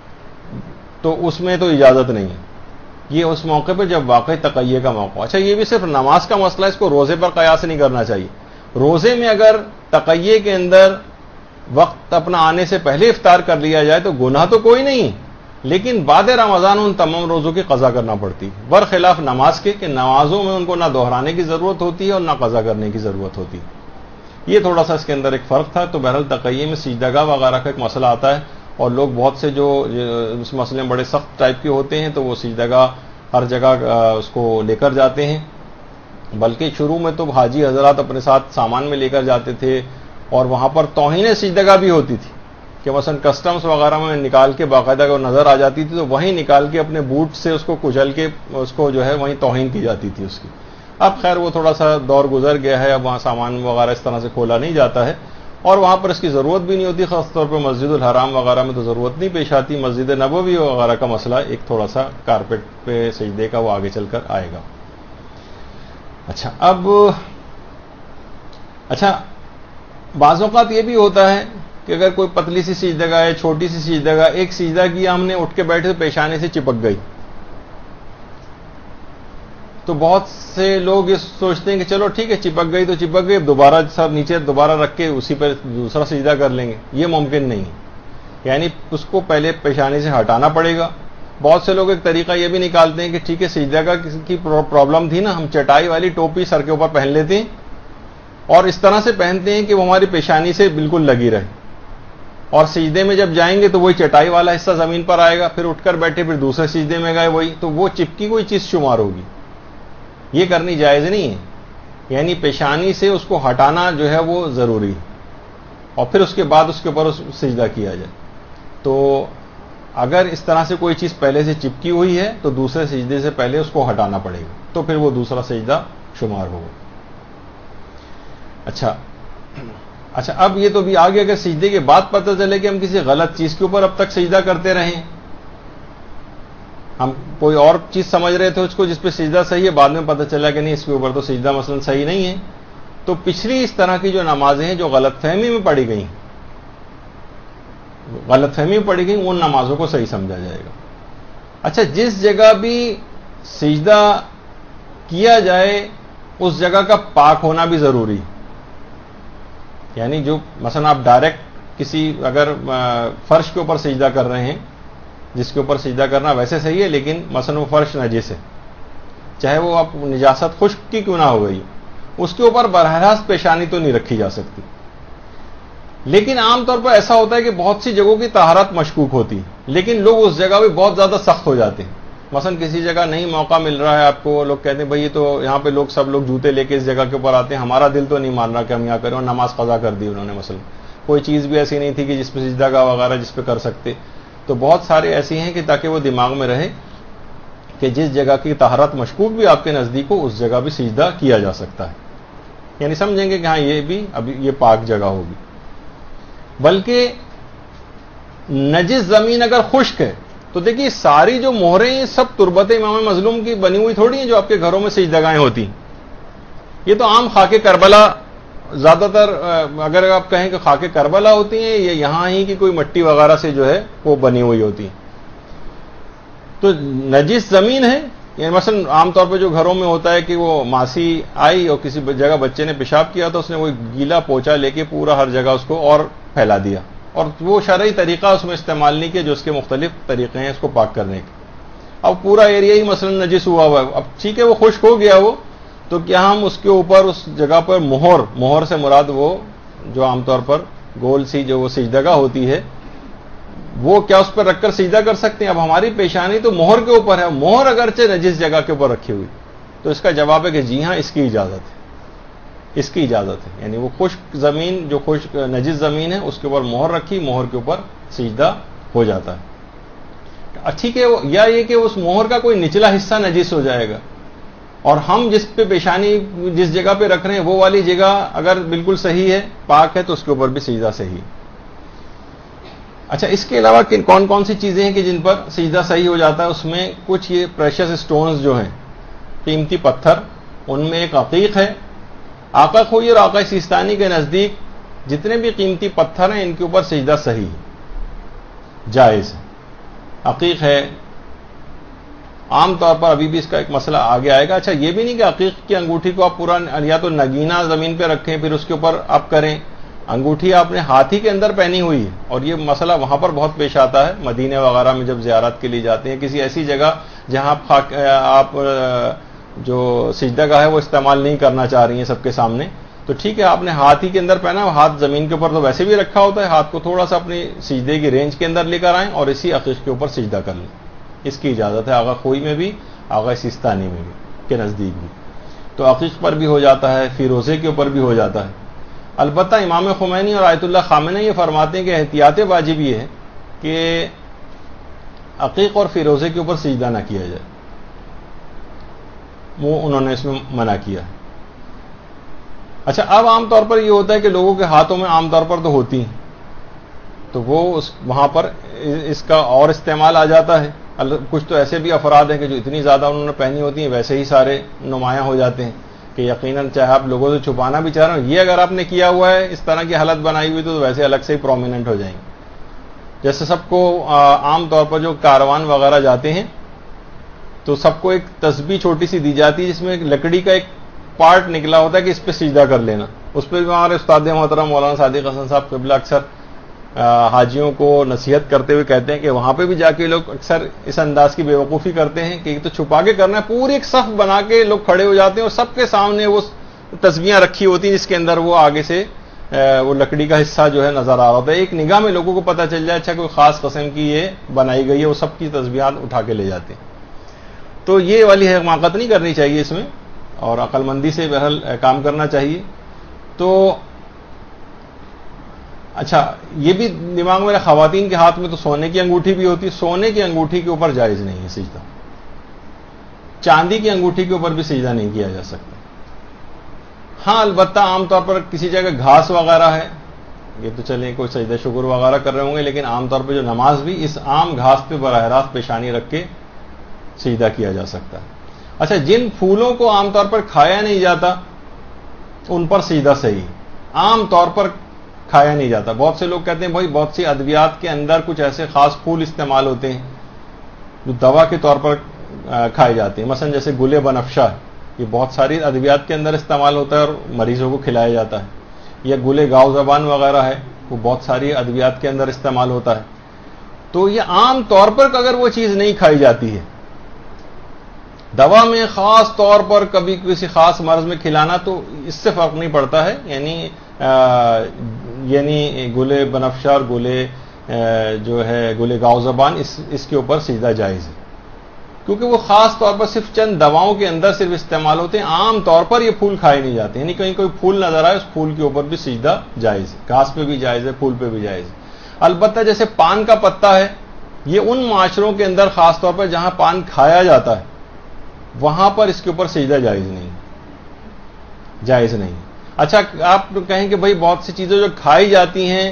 تو اس میں تو اجازت نہیں ہے، یہ اس موقع پہ جب واقعی تقیہ کا موقع۔ اچھا، یہ بھی صرف نماز کا مسئلہ، اس کو روزے پر قیاس نہیں کرنا چاہیے۔ روزے میں اگر تقیہ کے اندر وقت اپنا آنے سے پہلے افطار کر لیا جائے تو گناہ تو کوئی نہیں، لیکن بعد رمضان ان تمام روزوں کی قضا کرنا پڑتی ہے، برخلاف نماز کے کہ نمازوں میں ان کو نہ دہرانے کی ضرورت ہوتی ہے اور نہ قضا کرنے کی ضرورت ہوتی ہے۔ یہ تھوڑا سا اس کے اندر ایک فرق تھا۔ تو بہرحال تقیہ میں سجدہ گاہ وغیرہ کا ایک مسئلہ آتا ہے، اور لوگ بہت سے جو اس مسئلے میں بڑے سخت ٹائپ کے ہوتے ہیں تو وہ سجدہ گاہ ہر جگہ اس کو لے کر جاتے ہیں، بلکہ شروع میں تو حاجی حضرات اپنے ساتھ سامان میں لے کر جاتے تھے، اور وہاں پر توہین سجدہ گاہ بھی ہوتی تھی کہ مثلا کسٹمز وغیرہ میں نکال کے باقاعدہ اگر نظر آ جاتی تھی تو وہیں نکال کے اپنے بوٹ سے اس کو کچل کے اس کو جو ہے وہیں توہین کی جاتی تھی اس کی۔ اب خیر وہ تھوڑا سا دور گزر گیا ہے، اب وہاں سامان وغیرہ اس طرح سے کھولا نہیں جاتا ہے، اور وہاں پر اس کی ضرورت بھی نہیں ہوتی، خاص طور پہ مسجد الحرام وغیرہ میں تو ضرورت نہیں پیش آتی۔ مسجد نبوی وغیرہ کا مسئلہ ایک تھوڑا سا کارپیٹ پہ سجدے کا وہ آگے چل کر آئے گا۔ اچھا بعض اوقات یہ بھی ہوتا ہے کہ اگر کوئی پتلی سی سجدہ گاہ ہے، چھوٹی سی سجدہ گاہ، ایک سجدہ کیا ہم نے، اٹھ کے بیٹھے تو پیشانے سے چپک گئی، تو بہت سے لوگ یہ سوچتے ہیں کہ چلو ٹھیک ہے چپک گئی تو چپک گئی، اب دوبارہ سب نیچے دوبارہ رکھ کے اسی پہ دوسرا سجدہ کر لیں گے، یہ ممکن نہیں ہے، یعنی اس کو پہلے پیشانے سے ہٹانا پڑے گا۔ بہت سے لوگ ایک طریقہ یہ بھی نکالتے ہیں کہ ٹھیک ہے سجدہ کا کسی کی پرابلم تھی نا، ہم چٹائی والی ٹوپی سر کے اوپر پہن لیتے ہیں، اور اس طرح سے پہنتے ہیں کہ وہ ہماری پیشانی سے بالکل لگی رہے، اور سجدے میں جب جائیں گے تو وہی چٹائی والا حصہ زمین پر آئے گا، پھر اٹھ کر بیٹھے پھر دوسرے سجدے میں گئے وہی، تو وہ چپکی ہوئی چیز شمار ہوگی، یہ کرنی جائز نہیں ہے، یعنی پیشانی سے اس کو ہٹانا جو ہے وہ ضروری ہے، اور پھر اس کے بعد اس کے اوپر سجدہ کیا جائے۔ تو اگر اس طرح سے کوئی چیز پہلے سے چپکی ہوئی ہے تو دوسرے سجدے سے پہلے اس کو ہٹانا پڑے گا، تو پھر وہ دوسرا سجدہ شمار ہوگا۔ اچھا اب یہ تو بھی آگے اگر سجدے کے بعد پتہ چلے کہ ہم کسی غلط چیز کے اوپر اب تک سجدہ کرتے رہے، ہم کوئی اور چیز سمجھ رہے تھے اس کو جس پہ سجدہ صحیح ہے، بعد میں پتہ چلا کہ نہیں اس کے اوپر تو سجدہ مثلا صحیح نہیں ہے، تو پچھلی اس طرح کی جو نمازیں ہیں جو غلط فہمی میں پڑھی گئی ان نمازوں کو صحیح سمجھا جائے گا۔ اچھا جس جگہ بھی سجدہ کیا جائے اس جگہ کا پاک ہونا بھی ضروری ہے. یعنی جو مثلا آپ ڈائریکٹ کسی اگر فرش کے اوپر سجدہ کر رہے ہیں، جس کے اوپر سجدہ کرنا ویسے صحیح ہے، لیکن مثلا وہ فرش نجس ہے، چاہے وہ آپ نجاست خشک کی کیوں نہ ہو گئی، اس کے اوپر براہ راست پیشانی تو نہیں رکھی جا سکتی. لیکن عام طور پر ایسا ہوتا ہے کہ بہت سی جگہوں کی طہارت مشکوک ہوتی ہے، لیکن لوگ اس جگہ بھی بہت زیادہ سخت ہو جاتے ہیں. مثلا کسی جگہ نہیں موقع مل رہا ہے آپ کو، لوگ کہتے ہیں بھائی یہ تو یہاں پہ سب لوگ جوتے لے کے اس جگہ کے اوپر آتے ہیں، ہمارا دل تو نہیں مان رہا کہ ہم یہاں کریں، اور نماز قضا کر دی انہوں نے. مثلا کوئی چیز بھی ایسی نہیں تھی کہ جس پہ سجدہ گاہ وغیرہ جس پہ کر سکتے. تو بہت سارے ایسی ہیں کہ تاکہ وہ دماغ میں رہے کہ جس جگہ کی طہارت مشکوک بھی آپ کے نزدیک ہو، اس جگہ بھی سجدہ کیا جا سکتا ہے. یعنی سمجھیں گے کہ ہاں یہ بھی ابھی یہ پاک جگہ ہوگی. بلکہ نجس زمین اگر خشک ہے تو دیکھیے ساری جو مہریں ہیں سب تربت امام مظلوم کی بنی ہوئی تھوڑی ہیں جو آپ کے گھروں میں سجدگاہیں ہوتی ہیں. یہ تو عام خاک کربلا، زیادہ تر اگر آپ کہیں کہ خاک کربلا ہوتی ہیں، یہ یہاں ہی کی کوئی مٹی وغیرہ سے جو ہے وہ بنی ہوئی ہوتی ہیں. تو نجس زمین ہے. یعنی مثلا عام طور پہ جو گھروں میں ہوتا ہے کہ وہ ماسی آئی اور کسی جگہ بچے نے پیشاب کیا تو اس نے وہ گیلا پوچا لے کے پورا ہر جگہ اس کو اور پھیلا دیا، اور وہ شرعی طریقہ اس میں استعمال نہیں کیا جو اس کے مختلف طریقے ہیں اس کو پاک کرنے کے. اب پورا ایریا ہی مثلا نجس ہوا ہوا ہے، اب ٹھیک ہے وہ خشک ہو گیا وہ، تو کیا ہم اس کے اوپر اس جگہ پر مہر سے مراد وہ جو عام طور پر گول سی جو وہ سجدگاہ ہوتی ہے وہ کیا اس پر رکھ کر سجدہ کر سکتے ہیں؟ اب ہماری پیشانی تو مہر کے اوپر ہے، مہر اگرچہ نجس جگہ کے اوپر رکھی ہوئی، تو اس کا جواب ہے کہ جی ہاں اس کی اجازت ہے، اس کی اجازت ہے. یعنی وہ خشک زمین جو خشک نجس زمین ہے اس کے اوپر مہر رکھی، مہر کے اوپر سجدہ ہو جاتا ہے. ٹھیک ہے، یا یہ کہ اس مہر کا کوئی نچلا حصہ نجس ہو جائے گا اور ہم جس پہ پیشانی جس جگہ پہ رکھ رہے ہیں وہ والی جگہ اگر بالکل صحیح ہے، پاک ہے، تو اس کے اوپر بھی سجدہ صحیح ہے. اچھا، اس کے علاوہ کون کون سی چیزیں ہیں کہ جن پر سجدہ صحیح ہو جاتا ہے؟ اس میں کچھ یہ پریشس سٹونز جو ہیں، قیمتی پتھر، ان میں ایک عقیق ہے. آقا خوئی اور آقا سیستانی کے نزدیک جتنے بھی قیمتی پتھر ہیں ان کے اوپر سجدہ صحیح ہے، جائز ہے. عقیق ہے، عام طور پر ابھی بھی اس کا ایک مسئلہ آگے آئے گا. اچھا، یہ بھی نہیں کہ عقیق کی انگوٹھی کو آپ پورا یا تو نگینہ زمین پہ رکھیں پھر اس کے اوپر آپ کریں. انگوٹھی آپ نے ہاتھی کے اندر پہنی ہوئی ہے، اور یہ مسئلہ وہاں پر بہت پیش آتا ہے مدینے وغیرہ میں جب زیارت کے لیے جاتے ہیں، کسی ایسی جگہ جہاں آپ جو سجدہ گاہ ہے وہ استعمال نہیں کرنا چاہ رہی ہیں سب کے سامنے، تو ٹھیک ہے آپ نے ہاتھی کے اندر پہنا، ہاتھ زمین کے اوپر تو ویسے بھی رکھا ہوتا ہے، ہاتھ کو تھوڑا سا اپنی سجدے کی رینج کے اندر لے کر آئیں اور اسی عقیق کے اوپر سجدہ کر لیں. اس کی اجازت ہے آغا خوئی میں بھی، آغا سیستانی میں بھی کے نزدیک بھی. تو عقیق پر بھی ہو جاتا ہے، فیروزے کے اوپر بھی ہو جاتا ہے. البتہ امام خمینی اور آیت اللہ خامنہ یہ فرماتے ہیں کہ احتیاط واجب یہ ہے کہ عقیق اور فیروزے کے اوپر سجدہ نہ کیا جائے، وہ انہوں نے اس میں منع کیا ہے. اچھا، اب عام طور پر یہ ہوتا ہے کہ لوگوں کے ہاتھوں میں عام طور پر تو ہوتی ہیں، تو وہ وہاں پر اس کا اور استعمال آ جاتا ہے. کچھ تو ایسے بھی افراد ہیں کہ جو اتنی زیادہ انہوں نے پہنی ہوتی ہیں ویسے ہی سارے نمایاں ہو جاتے ہیں کہ یقیناً چاہے آپ لوگوں سے چھپانا بھی چاہ رہے ہوں، یہ اگر آپ نے کیا ہوا ہے اس طرح کی حالت بنائی ہوئی تو ویسے الگ سے ہی پرومیننٹ ہو جائیں گے. جیسے سب کو عام طور پر جو کاروان وغیرہ جاتے ہیں تو سب کو ایک تسبیح چھوٹی سی دی جاتی ہے جس میں ایک لکڑی کا ایک پارٹ نکلا ہوتا ہے کہ اس پہ سجدہ کر لینا. اس پہ بھی ہمارے استاد محترم مولانا صادق حسن صاحب قبلہ اکثر حاجیوں کو نصیحت کرتے ہوئے کہتے ہیں کہ وہاں پہ بھی جا کے لوگ اکثر اس انداز کی بے وقوفی کرتے ہیں کہ تو چھپا کے کرنا ہے، پوری ایک صف بنا کے لوگ کھڑے ہو جاتے ہیں اور سب کے سامنے وہ تسبیحاں رکھی ہوتی ہیں جس کے اندر وہ آگے سے وہ لکڑی کا حصہ جو ہے نظر آ رہا ہوتا ہے. ایک نگاہ میں لوگوں کو پتہ چل جائے اچھا کوئی خاص قسم کی یہ بنائی گئی ہے، وہ سب کی تسبیحات اٹھا کے لے جاتے ہیں. تو یہ والی حماقت نہیں کرنی چاہیے اس میں، اور عقل مندی سے بہرحال کام کرنا چاہیے. تو اچھا، یہ بھی دماغ میں خواتین کے ہاتھ میں تو سونے کی انگوٹھی بھی ہوتی ہے، سونے کی انگوٹھی کے اوپر جائز نہیں ہے سجدہ. چاندی کی انگوٹھی کے اوپر بھی سجدہ نہیں کیا جا سکتا. ہاں البتہ عام طور پر کسی جگہ گھاس وغیرہ ہے، یہ تو چلیں کوئی سجدہ شکر وغیرہ کر رہے ہوں گے، لیکن عام طور پہ جو نماز بھی اس عام گھاس پہ براہ راست پیشانی رکھ کے سجدہ کیا جا سکتا ہے. اچھا، جن پھولوں کو عام طور پر کھایا نہیں جاتا ان پر سجدہ صحیح، عام طور پر کھایا نہیں جاتا. بہت سے لوگ کہتے ہیں بھائی بہت سی ادویات کے اندر کچھ ایسے خاص پھول استعمال ہوتے ہیں جو دوا کے طور پر کھائے جاتے ہیں، مثلا جیسے گل بنفشہ یہ بہت ساری ادویات کے اندر استعمال ہوتا ہے اور مریضوں کو کھلایا جاتا ہے. یا گلے گاؤ زبان وغیرہ ہے، وہ بہت ساری ادویات کے اندر استعمال ہوتا ہے. تو یہ عام طور پر اگر وہ چیز نہیں کھائی جاتی ہے، دوا میں خاص طور پر کبھی کسی خاص مرض میں کھلانا، تو اس سے فرق نہیں پڑتا ہے. یعنی گلے بنفشہ اور گلے جو ہے گلے گاؤ زبان، اس کے اوپر سجدہ جائز ہے، کیونکہ وہ خاص طور پر صرف چند دواؤں کے اندر صرف استعمال ہوتے ہیں. عام طور پر یہ پھول کھائے نہیں جاتے، یعنی کہیں کوئی پھول نظر آئے اس پھول کے اوپر بھی سجدہ جائز ہے. گھاس پہ بھی جائز ہے، پھول پہ بھی جائز ہے. البتہ جیسے پان کا پتا ہے، یہ ان معاشروں کے اندر خاص طور پر جہاں پان کھایا جاتا ہے وہاں پر اس کے اوپر سجدہ جائز نہیں. اچھا، آپ کہیں کہ بھائی بہت سی چیزیں جو کھائی جاتی ہیں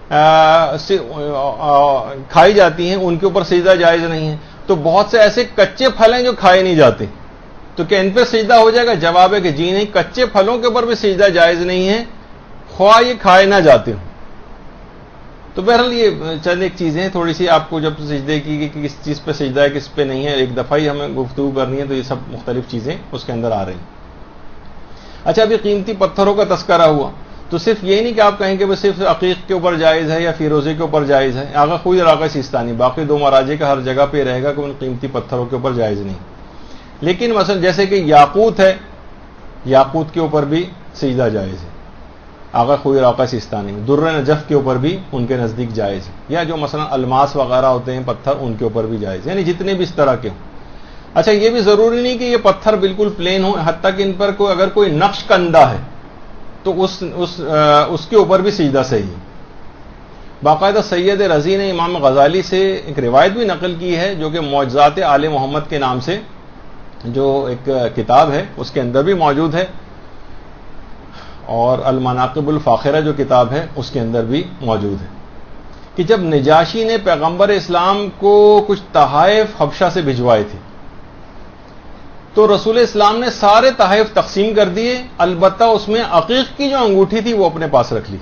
ان کے اوپر سجدہ جائز نہیں ہے، تو بہت سے ایسے کچے پھل ہیں جو کھائے نہیں جاتے، تو کیا ان پہ سجدہ ہو جائے گا؟ جواب ہے کہ جی نہیں، کچے پھلوں کے اوپر بھی سجدہ جائز نہیں ہے، خواہ یہ کھائے نہ جاتے ہوں. تو بہرحال یہ چند ایک چیزیں تھوڑی سی آپ کو جب سجدے کی کہ کس چیز پہ سجدہ ہے کس پہ نہیں ہے، ایک دفعہ ہی ہمیں گفتگو کرنی ہے، تو یہ سب مختلف چیزیں اس کے اندر آ رہی ہیں. اچھا، ابھی قیمتی پتھروں کا تذکرہ ہوا، تو صرف یہ نہیں کہ آپ کہیں کہ وہ صرف عقیق کے اوپر جائز ہے یا فیروزے کے اوپر جائز ہے. آغا خوئی اور آغا سیستانی، باقی دو مراجع کا ہر جگہ پہ رہے گا کہ ان قیمتی پتھروں کے اوپر جائز نہیں. لیکن مثلا جیسے کہ یاقوت ہے، یاقوت کے اوپر بھی سجدہ جائز ہے آغا خوئی اور آغا سیستانی میں. در نجف کے اوپر بھی ان کے نزدیک جائز ہے، یا جو مثلا الماس وغیرہ ہوتے ہیں پتھر، ان کے اوپر بھی جائز ہے، یعنی جتنے بھی اس طرح کے ہوں. اچھا، یہ بھی ضروری نہیں کہ یہ پتھر بالکل پلین ہوں، حتیٰ کہ ان پر اگر کوئی نقش کندہ ہے تو اس کے اوپر بھی سجدہ صحیح ہے. باقاعدہ سید رضی نے امام غزالی سے ایک روایت بھی نقل کی ہے، جو کہ معجزات آل محمد کے نام سے جو ایک کتاب ہے اس کے اندر بھی موجود ہے، اور المناقب الفاخرہ جو کتاب ہے اس کے اندر بھی موجود ہے، کہ جب نجاشی نے پیغمبر اسلام کو کچھ تحائف حبشہ سے بھجوائے تھے تو رسول اسلام نے سارے تحائف تقسیم کر دیے، البتہ اس میں عقیق کی جو انگوٹھی تھی وہ اپنے پاس رکھ لی،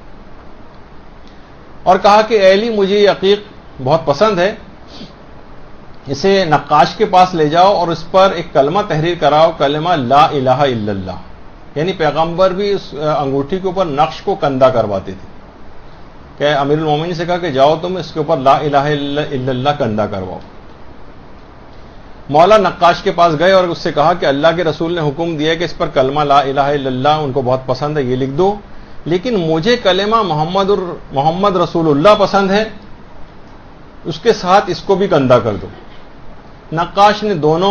اور کہا کہ اے علی، مجھے یہ عقیق بہت پسند ہے، اسے نقاش کے پاس لے جاؤ اور اس پر ایک کلمہ تحریر کراؤ، کلمہ لا الہ الا اللہ. یعنی پیغمبر بھی اس انگوٹھی کے اوپر نقش کو کندہ کرواتے تھے، کہ امیر المومنین سے کہا کہ جاؤ تم اس کے اوپر لا الہ الا اللہ کندہ کرواؤ. مولا نقاش کے پاس گئے اور اس سے کہا کہ اللہ کے رسول نے حکم دیا کہ اس پر کلمہ لا الہ الا اللہ ان کو بہت پسند ہے، یہ لکھ دو، لیکن مجھے کلمہ محمد رسول اللہ پسند ہے، اس کے ساتھ اس کو بھی کندہ کر دو. نقاش نے دونوں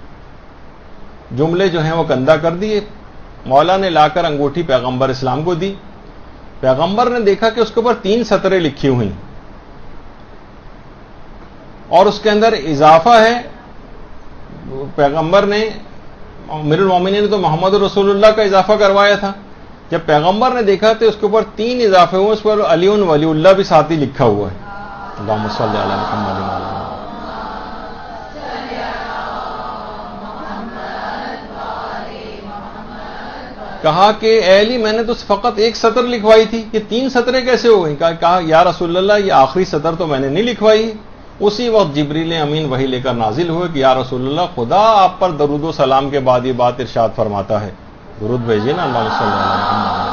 جملے جو ہیں وہ کندہ کر دیے. مولا نے لا کر انگوٹھی پیغمبر اسلام کو دی. پیغمبر نے دیکھا کہ اس کے اوپر 3 سطریں لکھی ہوئی اور اس کے اندر اضافہ ہے. پیغمبر نے امیر المومنین نے تو محمد رسول اللہ کا اضافہ کروایا تھا، جب پیغمبر نے دیکھا تو اس کے اوپر 3 اضافے ہوئے، اس پر علی ولی اللہ بھی ساتھ ہی لکھا ہوا ہے. اللہم صلی علی محمد. کہا کہ اے علی، میں نے تو فقط 1 سطر لکھوائی تھی، یہ 3 سطریں کیسے ہو گئیں؟ کہا یا رسول اللہ، یہ آخری سطر تو میں نے نہیں لکھوائی. اسی وقت جبریل امین وحی لے کر نازل ہوئے کہ یا رسول اللہ، خدا آپ پر درود و سلام کے بعد یہ بات ارشاد فرماتا ہے، درود بھیجیے نا، اللہم صلی اللہ علیہ وسلم،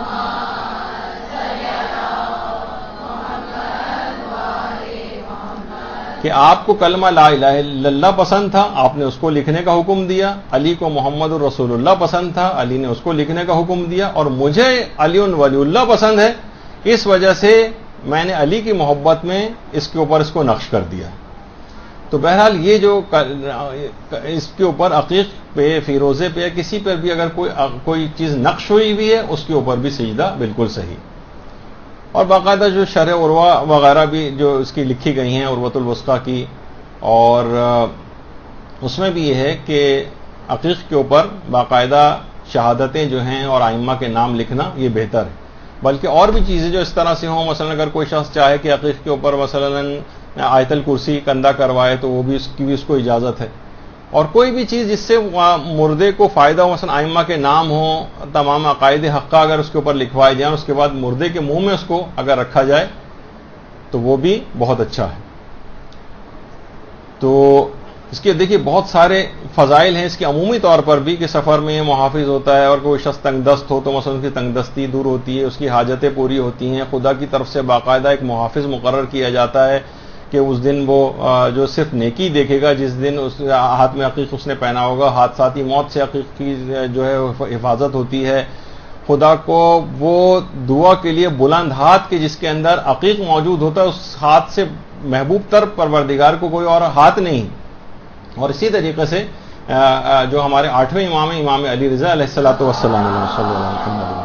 کہ آپ کو کلمہ لا الہ الا اللہ پسند تھا، آپ نے اس کو لکھنے کا حکم دیا. علی کو محمد الرسول اللہ پسند تھا، علی نے اس کو لکھنے کا حکم دیا، اور مجھے علی ولی اللہ پسند ہے، اس وجہ سے میں نے علی کی محبت میں اس کے اوپر اس کو نقش کر دیا. تو بہرحال یہ جو اس کے اوپر عقیق پہ، فیروزے پہ یا کسی پر بھی اگر کوئی چیز نقش ہوئی ہوئی ہے، اس کے اوپر بھی سجدہ بالکل صحیح. اور باقاعدہ جو شرح عروہ وغیرہ بھی جو اس کی لکھی گئی ہیں، عروۃ الوثقیٰ کی، اور اس میں بھی یہ ہے کہ عقیق کے اوپر باقاعدہ شہادتیں جو ہیں اور ائمہ کے نام لکھنا یہ بہتر ہے. بلکہ اور بھی چیزیں جو اس طرح سے ہوں، مثلا اگر کوئی شخص چاہے کہ عقیق کے اوپر مثلا آیت الکرسی کندہ کروائے تو وہ بھی اس کو اجازت ہے. اور کوئی بھی چیز جس سے مردے کو فائدہ ہو، مثلا ائمہ کے نام ہوں، تمام عقائد حقہ اگر اس کے اوپر لکھوائے جائیں، اس کے بعد مردے کے منہ میں اس کو اگر رکھا جائے تو وہ بھی بہت اچھا ہے. تو اس کے دیکھیے بہت سارے فضائل ہیں اس کے عمومی طور پر بھی کہ سفر میں محافظ ہوتا ہے، اور کوئی شخص تنگ دست ہو تو مثلا اس کی تنگ دستی دور ہوتی ہے، اس کی حاجتیں پوری ہوتی ہیں، خدا کی طرف سے باقاعدہ ایک محافظ مقرر کیا جاتا ہے کہ اس دن وہ جو صرف نیکی دیکھے گا، جس دن اس ہاتھ میں عقیق اس نے پہنا ہوگا، حادثاتی موت سے عقیق کی جو ہے حفاظت ہوتی ہے۔ خدا کو وہ دعا کے لیے بلند ہاتھ کے جس کے اندر عقیق موجود ہوتا ہے، اس ہاتھ سے محبوب تر پروردگار کو کوئی اور ہاتھ نہیں۔ اور اسی طریقے سے جو ہمارے 8ویں امام ہیں، امام علی رضا علیہ الصلوۃ والسلام علیہ صلی اللہ علیہ وسلم،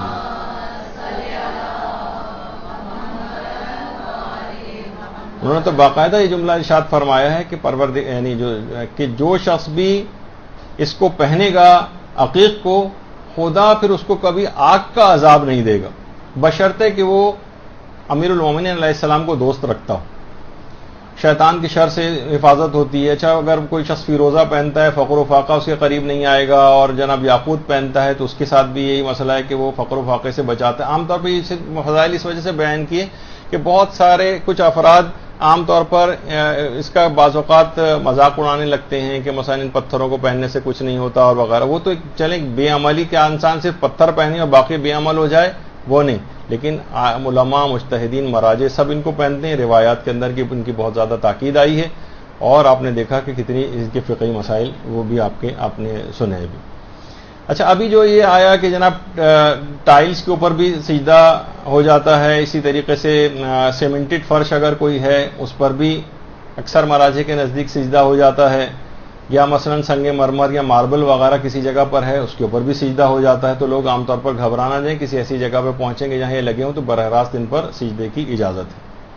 انہوں نے تو باقاعدہ یہ جملہ ارشاد فرمایا ہے کہ یعنی جو شخص بھی اس کو پہنے گا عقیق کو، خدا پھر اس کو کبھی آگ کا عذاب نہیں دے گا، بشرطے کہ وہ امیر المومنین علیہ السلام کو دوست رکھتا ہو۔ شیطان کی شر سے حفاظت ہوتی ہے۔ اچھا اگر کوئی شخص فیروزہ پہنتا ہے، فقر و فاقہ اس کے قریب نہیں آئے گا، اور جناب یاقوت پہنتا ہے تو اس کے ساتھ بھی یہی مسئلہ ہے کہ وہ فقر و فاقے سے بچاتا ہے۔ عام طور پہ یہ فضائل اس وجہ سے بیان کیے کہ بہت سارے کچھ افراد عام طور پر اس کا بعض اوقات مذاق اڑانے لگتے ہیں کہ مثلا ان پتھروں کو پہننے سے کچھ نہیں ہوتا اور وغیرہ۔ وہ تو چلیں بے عملی کیا انسان صرف پتھر پہنے اور باقی بے عمل ہو جائے، وہ نہیں، لیکن علماء، مجتہدین، مراجع سب ان کو پہنتے ہیں۔ روایات کے اندر ان کی بہت زیادہ تاکید آئی ہے، اور آپ نے دیکھا کہ کتنی اس کے فقہی مسائل وہ بھی آپ نے سنے بھی۔ اچھا ابھی جو یہ آیا کہ جناب ٹائلز کے اوپر بھی سجدہ ہو جاتا ہے، اسی طریقے سے سیمنٹڈ فرش اگر کوئی ہے اس پر بھی اکثر مراجع کے نزدیک سجدہ ہو جاتا ہے، یا مثلا سنگ مرمر یا ماربل وغیرہ کسی جگہ پر ہے اس کے اوپر بھی سجدہ ہو جاتا ہے، تو لوگ عام طور پر گھبرا نہ جائیں، کسی ایسی جگہ پہ پہنچیں گے جہاں یہ لگے ہوں تو براہ راست ان پر سجدے کی اجازت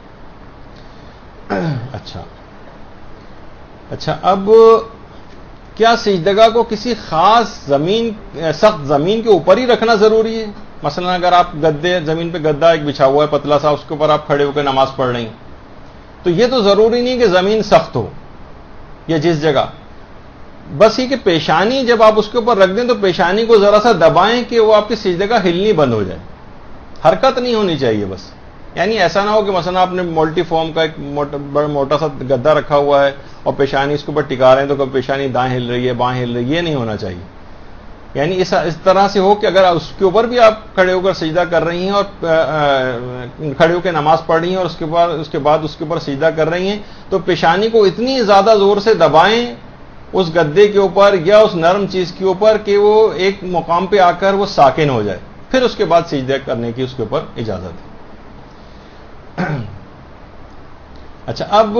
ہے۔ اچھا اب کیا سجدگاہ کو کسی خاص سخت زمین کے اوپر ہی رکھنا ضروری ہے؟ مثلا اگر آپ زمین پہ گدا ایک بچھا ہوا ہے پتلا سا، اس کے اوپر آپ کھڑے ہو کے نماز پڑھ رہی ہیں، تو یہ تو ضروری نہیں کہ زمین سخت ہو یا جس جگہ، بس یہ کہ پیشانی جب آپ اس کے اوپر رکھ دیں تو پیشانی کو ذرا سا دبائیں کہ وہ آپ کی سجدگاہ ہلنی بند ہو جائے، حرکت نہیں ہونی چاہیے بس۔ یعنی ایسا نہ ہو کہ مثلا آپ نے ملٹی فارم کا ایک موٹا سا گدا رکھا ہوا ہے اور پیشانی اس کے اوپر ٹکا رہے ہیں تو کبھی پیشانی دائیں ہل رہی ہے بائیں ہل رہی ہے، یہ نہیں ہونا چاہیے۔ یعنی اس طرح سے ہو کہ اگر اس کے اوپر بھی آپ کھڑے ہو کر سجدہ کر رہی ہیں اور کھڑے ہو کے نماز پڑھ رہی ہیں اور اس کے بعد اس کے اوپر سجدہ کر رہی ہیں، تو پیشانی کو اتنی زیادہ زور سے دبائیں اس گدے کے اوپر یا اس نرم چیز کے اوپر کہ وہ ایک مقام پہ آ کر وہ ساکن ہو جائے، پھر اس کے بعد سجدہ کرنے کی اس کے اوپر اجازت ہے۔ اچھا اب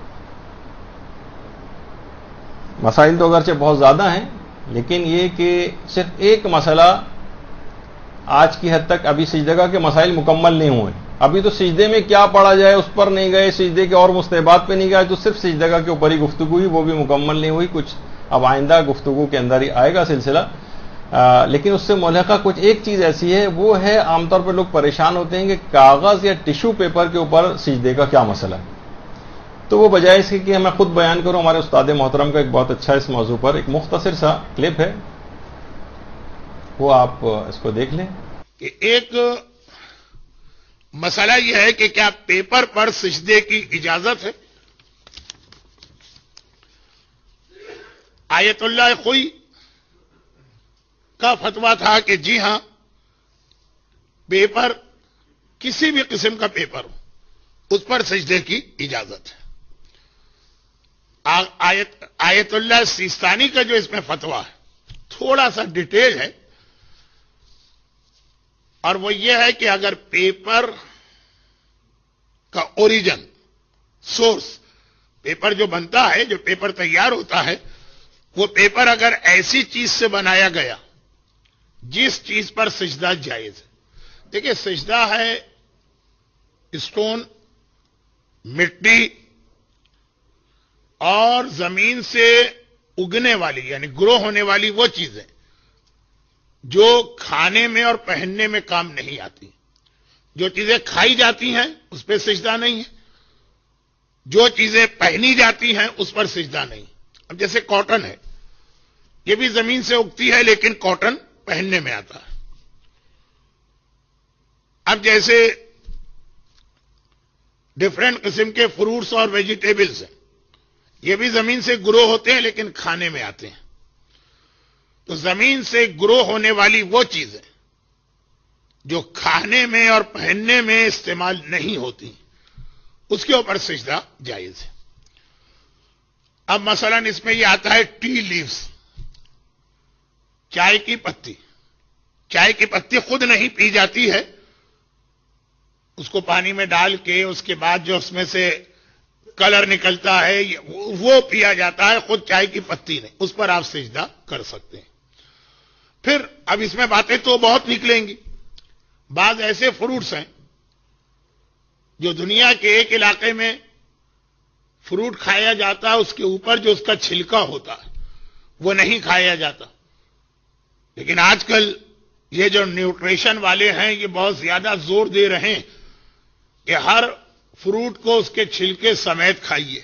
مسائل تو اگرچہ بہت زیادہ ہیں، لیکن یہ کہ صرف ایک مسئلہ آج کی حد تک ابھی سجدگاہ کے مسائل مکمل نہیں ہوئے، ابھی تو سجدے میں کیا پڑھا جائے اس پر نہیں گئے، سجدے کے اور مستحبات پہ نہیں گئے، تو صرف سجدگاہ کے اوپر ہی گفتگو ہوئی، وہ بھی مکمل نہیں ہوئی، کچھ اب آئندہ گفتگو کے اندر ہی آئے گا سلسلہ۔ لیکن اس سے ملحقہ کچھ ایک چیز ایسی ہے، وہ ہے عام طور پر لوگ پریشان ہوتے ہیں کہ کاغذ یا ٹیشو پیپر کے اوپر سجدے کا کیا مسئلہ ہے، تو وہ بجائے اس کے کہ میں خود بیان کروں، ہمارے استاد محترم کا ایک بہت اچھا اس موضوع پر ایک مختصر سا کلپ ہے، وہ آپ اس کو دیکھ لیں۔ کہ ایک مسئلہ یہ ہے کہ کیا پیپر پر سجدے کی اجازت ہے؟ آیت اللہ خوئی کا فتویٰ تھا کہ جی ہاں، پیپر کسی بھی قسم کا پیپر ہو اس پر سجدے کی اجازت ہے۔ آیت اللہ سیستانی کا جو اس میں فتویٰ ہے تھوڑا سا ڈیٹیل ہے، اور وہ یہ ہے کہ اگر پیپر کا اوریجن، سورس، پیپر جو بنتا ہے، جو پیپر تیار ہوتا ہے، وہ پیپر اگر ایسی چیز سے بنایا گیا جس چیز پر سجدہ جائز ہے۔ دیکھیں سجدہ ہے اسٹون، مٹی اور زمین سے اگنے والی یعنی گرو ہونے والی وہ چیزیں جو کھانے میں اور پہننے میں کام نہیں آتی۔ جو چیزیں کھائی جاتی ہیں اس پہ سجدہ نہیں ہے، جو چیزیں پہنی جاتی ہیں اس پر سجدہ نہیں۔ اب جیسے کاٹن ہے، یہ بھی زمین سے اگتی ہے لیکن کاٹن پہننے میں آتا ہے۔ اب جیسے ڈفرینٹ قسم کے فروٹس اور ویجیٹیبلز ہیں، یہ بھی زمین سے گرو ہوتے ہیں لیکن کھانے میں آتے ہیں. تو زمین سے گرو ہونے والی وہ چیزیں جو کھانے میں اور پہننے میں استعمال نہیں ہوتی اس کے اوپر سجدہ جائز ہے. اب مثلا اس میں یہ آتا ہے ٹی لیوز، چائے کی پتی. چائے کی پتی خود نہیں پی جاتی ہے، اس کو پانی میں ڈال کے اس کے بعد جو اس میں سے کلر نکلتا ہے وہ پیا جاتا ہے، خود چائے کی پتی نہیں. اس پر آپ سجدہ کر سکتے ہیں. پھر اب اس میں باتیں تو بہت نکلیں گی. بعض ایسے فروٹس ہیں جو دنیا کے ایک علاقے میں فروٹ کھایا جاتا ہے، اس کے اوپر جو اس کا چھلکا ہوتا ہے وہ نہیں کھایا جاتا. لیکن آج کل یہ جو نیوٹریشن والے ہیں یہ بہت زیادہ زور دے رہے ہیں کہ ہر فروٹ کو اس کے چھلکے سمیت کھائیے.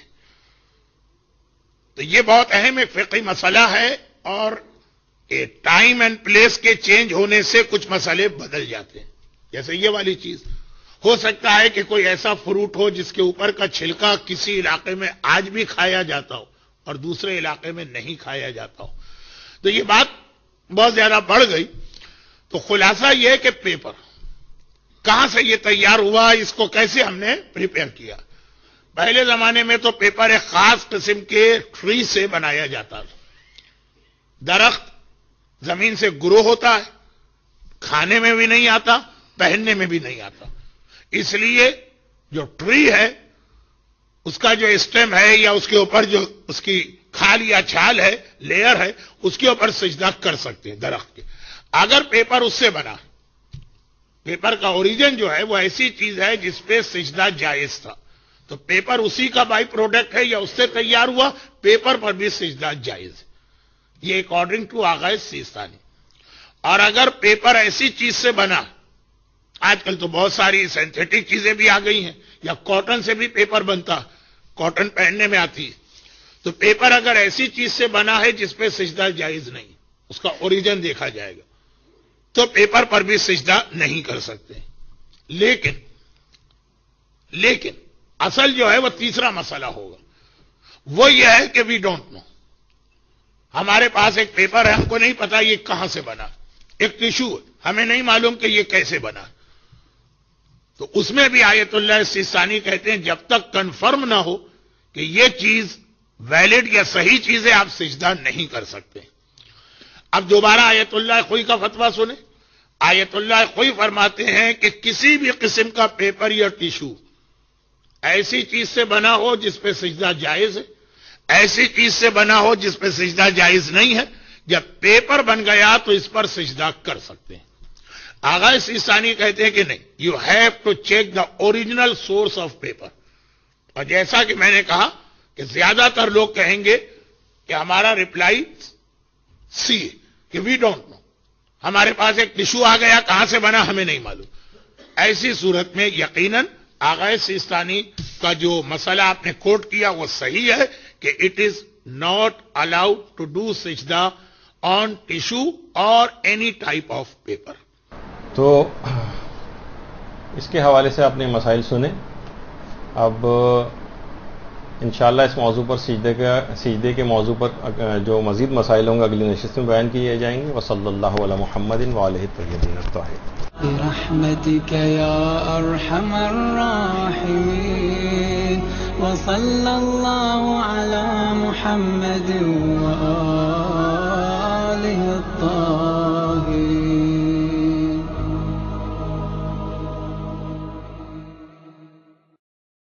تو یہ بہت اہم ایک فقہی مسئلہ ہے، اور ٹائم اینڈ پلیس کے چینج ہونے سے کچھ مسئلے بدل جاتے ہیں. جیسے یہ والی چیز ہو سکتا ہے کہ کوئی ایسا فروٹ ہو جس کے اوپر کا چھلکا کسی علاقے میں آج بھی کھایا جاتا ہو اور دوسرے علاقے میں نہیں کھایا جاتا ہو. تو یہ بات بہت زیادہ بڑھ گئی. تو خلاصہ یہ ہے کہ پیپر کہاں سے یہ تیار ہوا، اس کو کیسے ہم نے پریپیئر کیا. پہلے زمانے میں تو پیپر ایک خاص قسم کے ٹری سے بنایا جاتا تھا. درخت زمین سے گرو ہوتا ہے، کھانے میں بھی نہیں آتا، پہننے میں بھی نہیں آتا. اس لیے جو ٹری ہے اس کا جو اسٹیم ہے یا اس کے اوپر جو اس کی کھال یا چھال ہے، لیئر ہے، اس کے اوپر سجدہ کر سکتے ہیں درخت کے. اگر پیپر اس سے بنا، پیپر کا اوریجن جو ہے وہ ایسی چیز ہے جس پہ سجدہ جائز تھا، تو پیپر اسی کا بائی پروڈکٹ ہے یا اس سے تیار ہوا، پیپر پر بھی سجدہ جائز ہے. یہ اکارڈنگ ٹو آغا سیستانی. اور اگر پیپر ایسی چیز سے بنا، آج کل تو بہت ساری سینتھیٹک چیزیں بھی آ گئی ہیں، یا کاٹن سے بھی پیپر بنتا، کاٹن پہننے میں آتی ہے. تو پیپر اگر ایسی چیز سے بنا ہے جس پہ سجدہ جائز نہیں، اس کا اوریجن دیکھا جائے گا، تو پیپر پر بھی سجدہ نہیں کر سکتے. لیکن اصل جو ہے وہ تیسرا مسئلہ ہوگا. وہ یہ ہے کہ وی ڈونٹ نو. ہمارے پاس ایک پیپر ہے، ہم کو نہیں پتا یہ کہاں سے بنا. ایک ٹیشو ہے، ہمیں نہیں معلوم کہ یہ کیسے بنا. تو اس میں بھی آیت اللہ سیستانی کہتے ہیں جب تک کنفرم نہ ہو کہ یہ چیز ویلڈ یا صحیح چیز ہے، آپ سجدہ نہیں کر سکتے. اب دوبارہ آیت اللہ خوئی کا فتویٰ سنیں. آیت اللہ خوئی فرماتے ہیں کہ کسی بھی قسم کا پیپر یا ٹیشو ایسی چیز سے بنا ہو جس پہ سجدہ جائز ہے، ایسی چیز سے بنا ہو جس پہ سجدہ جائز نہیں ہے، جب پیپر بن گیا تو اس پر سجدہ کر سکتے ہیں. آغا سیستانی کہتے ہیں کہ نہیں، you have to check the original source of paper. اور جیسا کہ میں نے کہا کہ زیادہ تر لوگ کہیں گے کہ ہمارا ریپلائی سی کہ وی ڈونٹ نو. ہمارے پاس ایک ٹیشو آ گیا، کہاں سے بنا ہمیں نہیں معلوم. ایسی صورت میں یقیناً آغا سیستانی کا جو مسئلہ آپ نے کوٹ کیا وہ صحیح ہے کہ it is not allowed to do سجدہ آن ٹیشو اور اینی ٹائپ آف پیپر. تو اس کے حوالے سے آپ نے مسائل سنے. اب انشاءاللہ اس موضوع پر سجدے کے موضوع پر جو مزید مسائل ہوں گے اگلی نشست میں بیان کیے جائیں گے. وصلی اللہ علی محمد وآلہ الطیبین الطاہرین. برحمتك يا أرحم الراحمين وصلى الله على محمد وآله الطاهرين.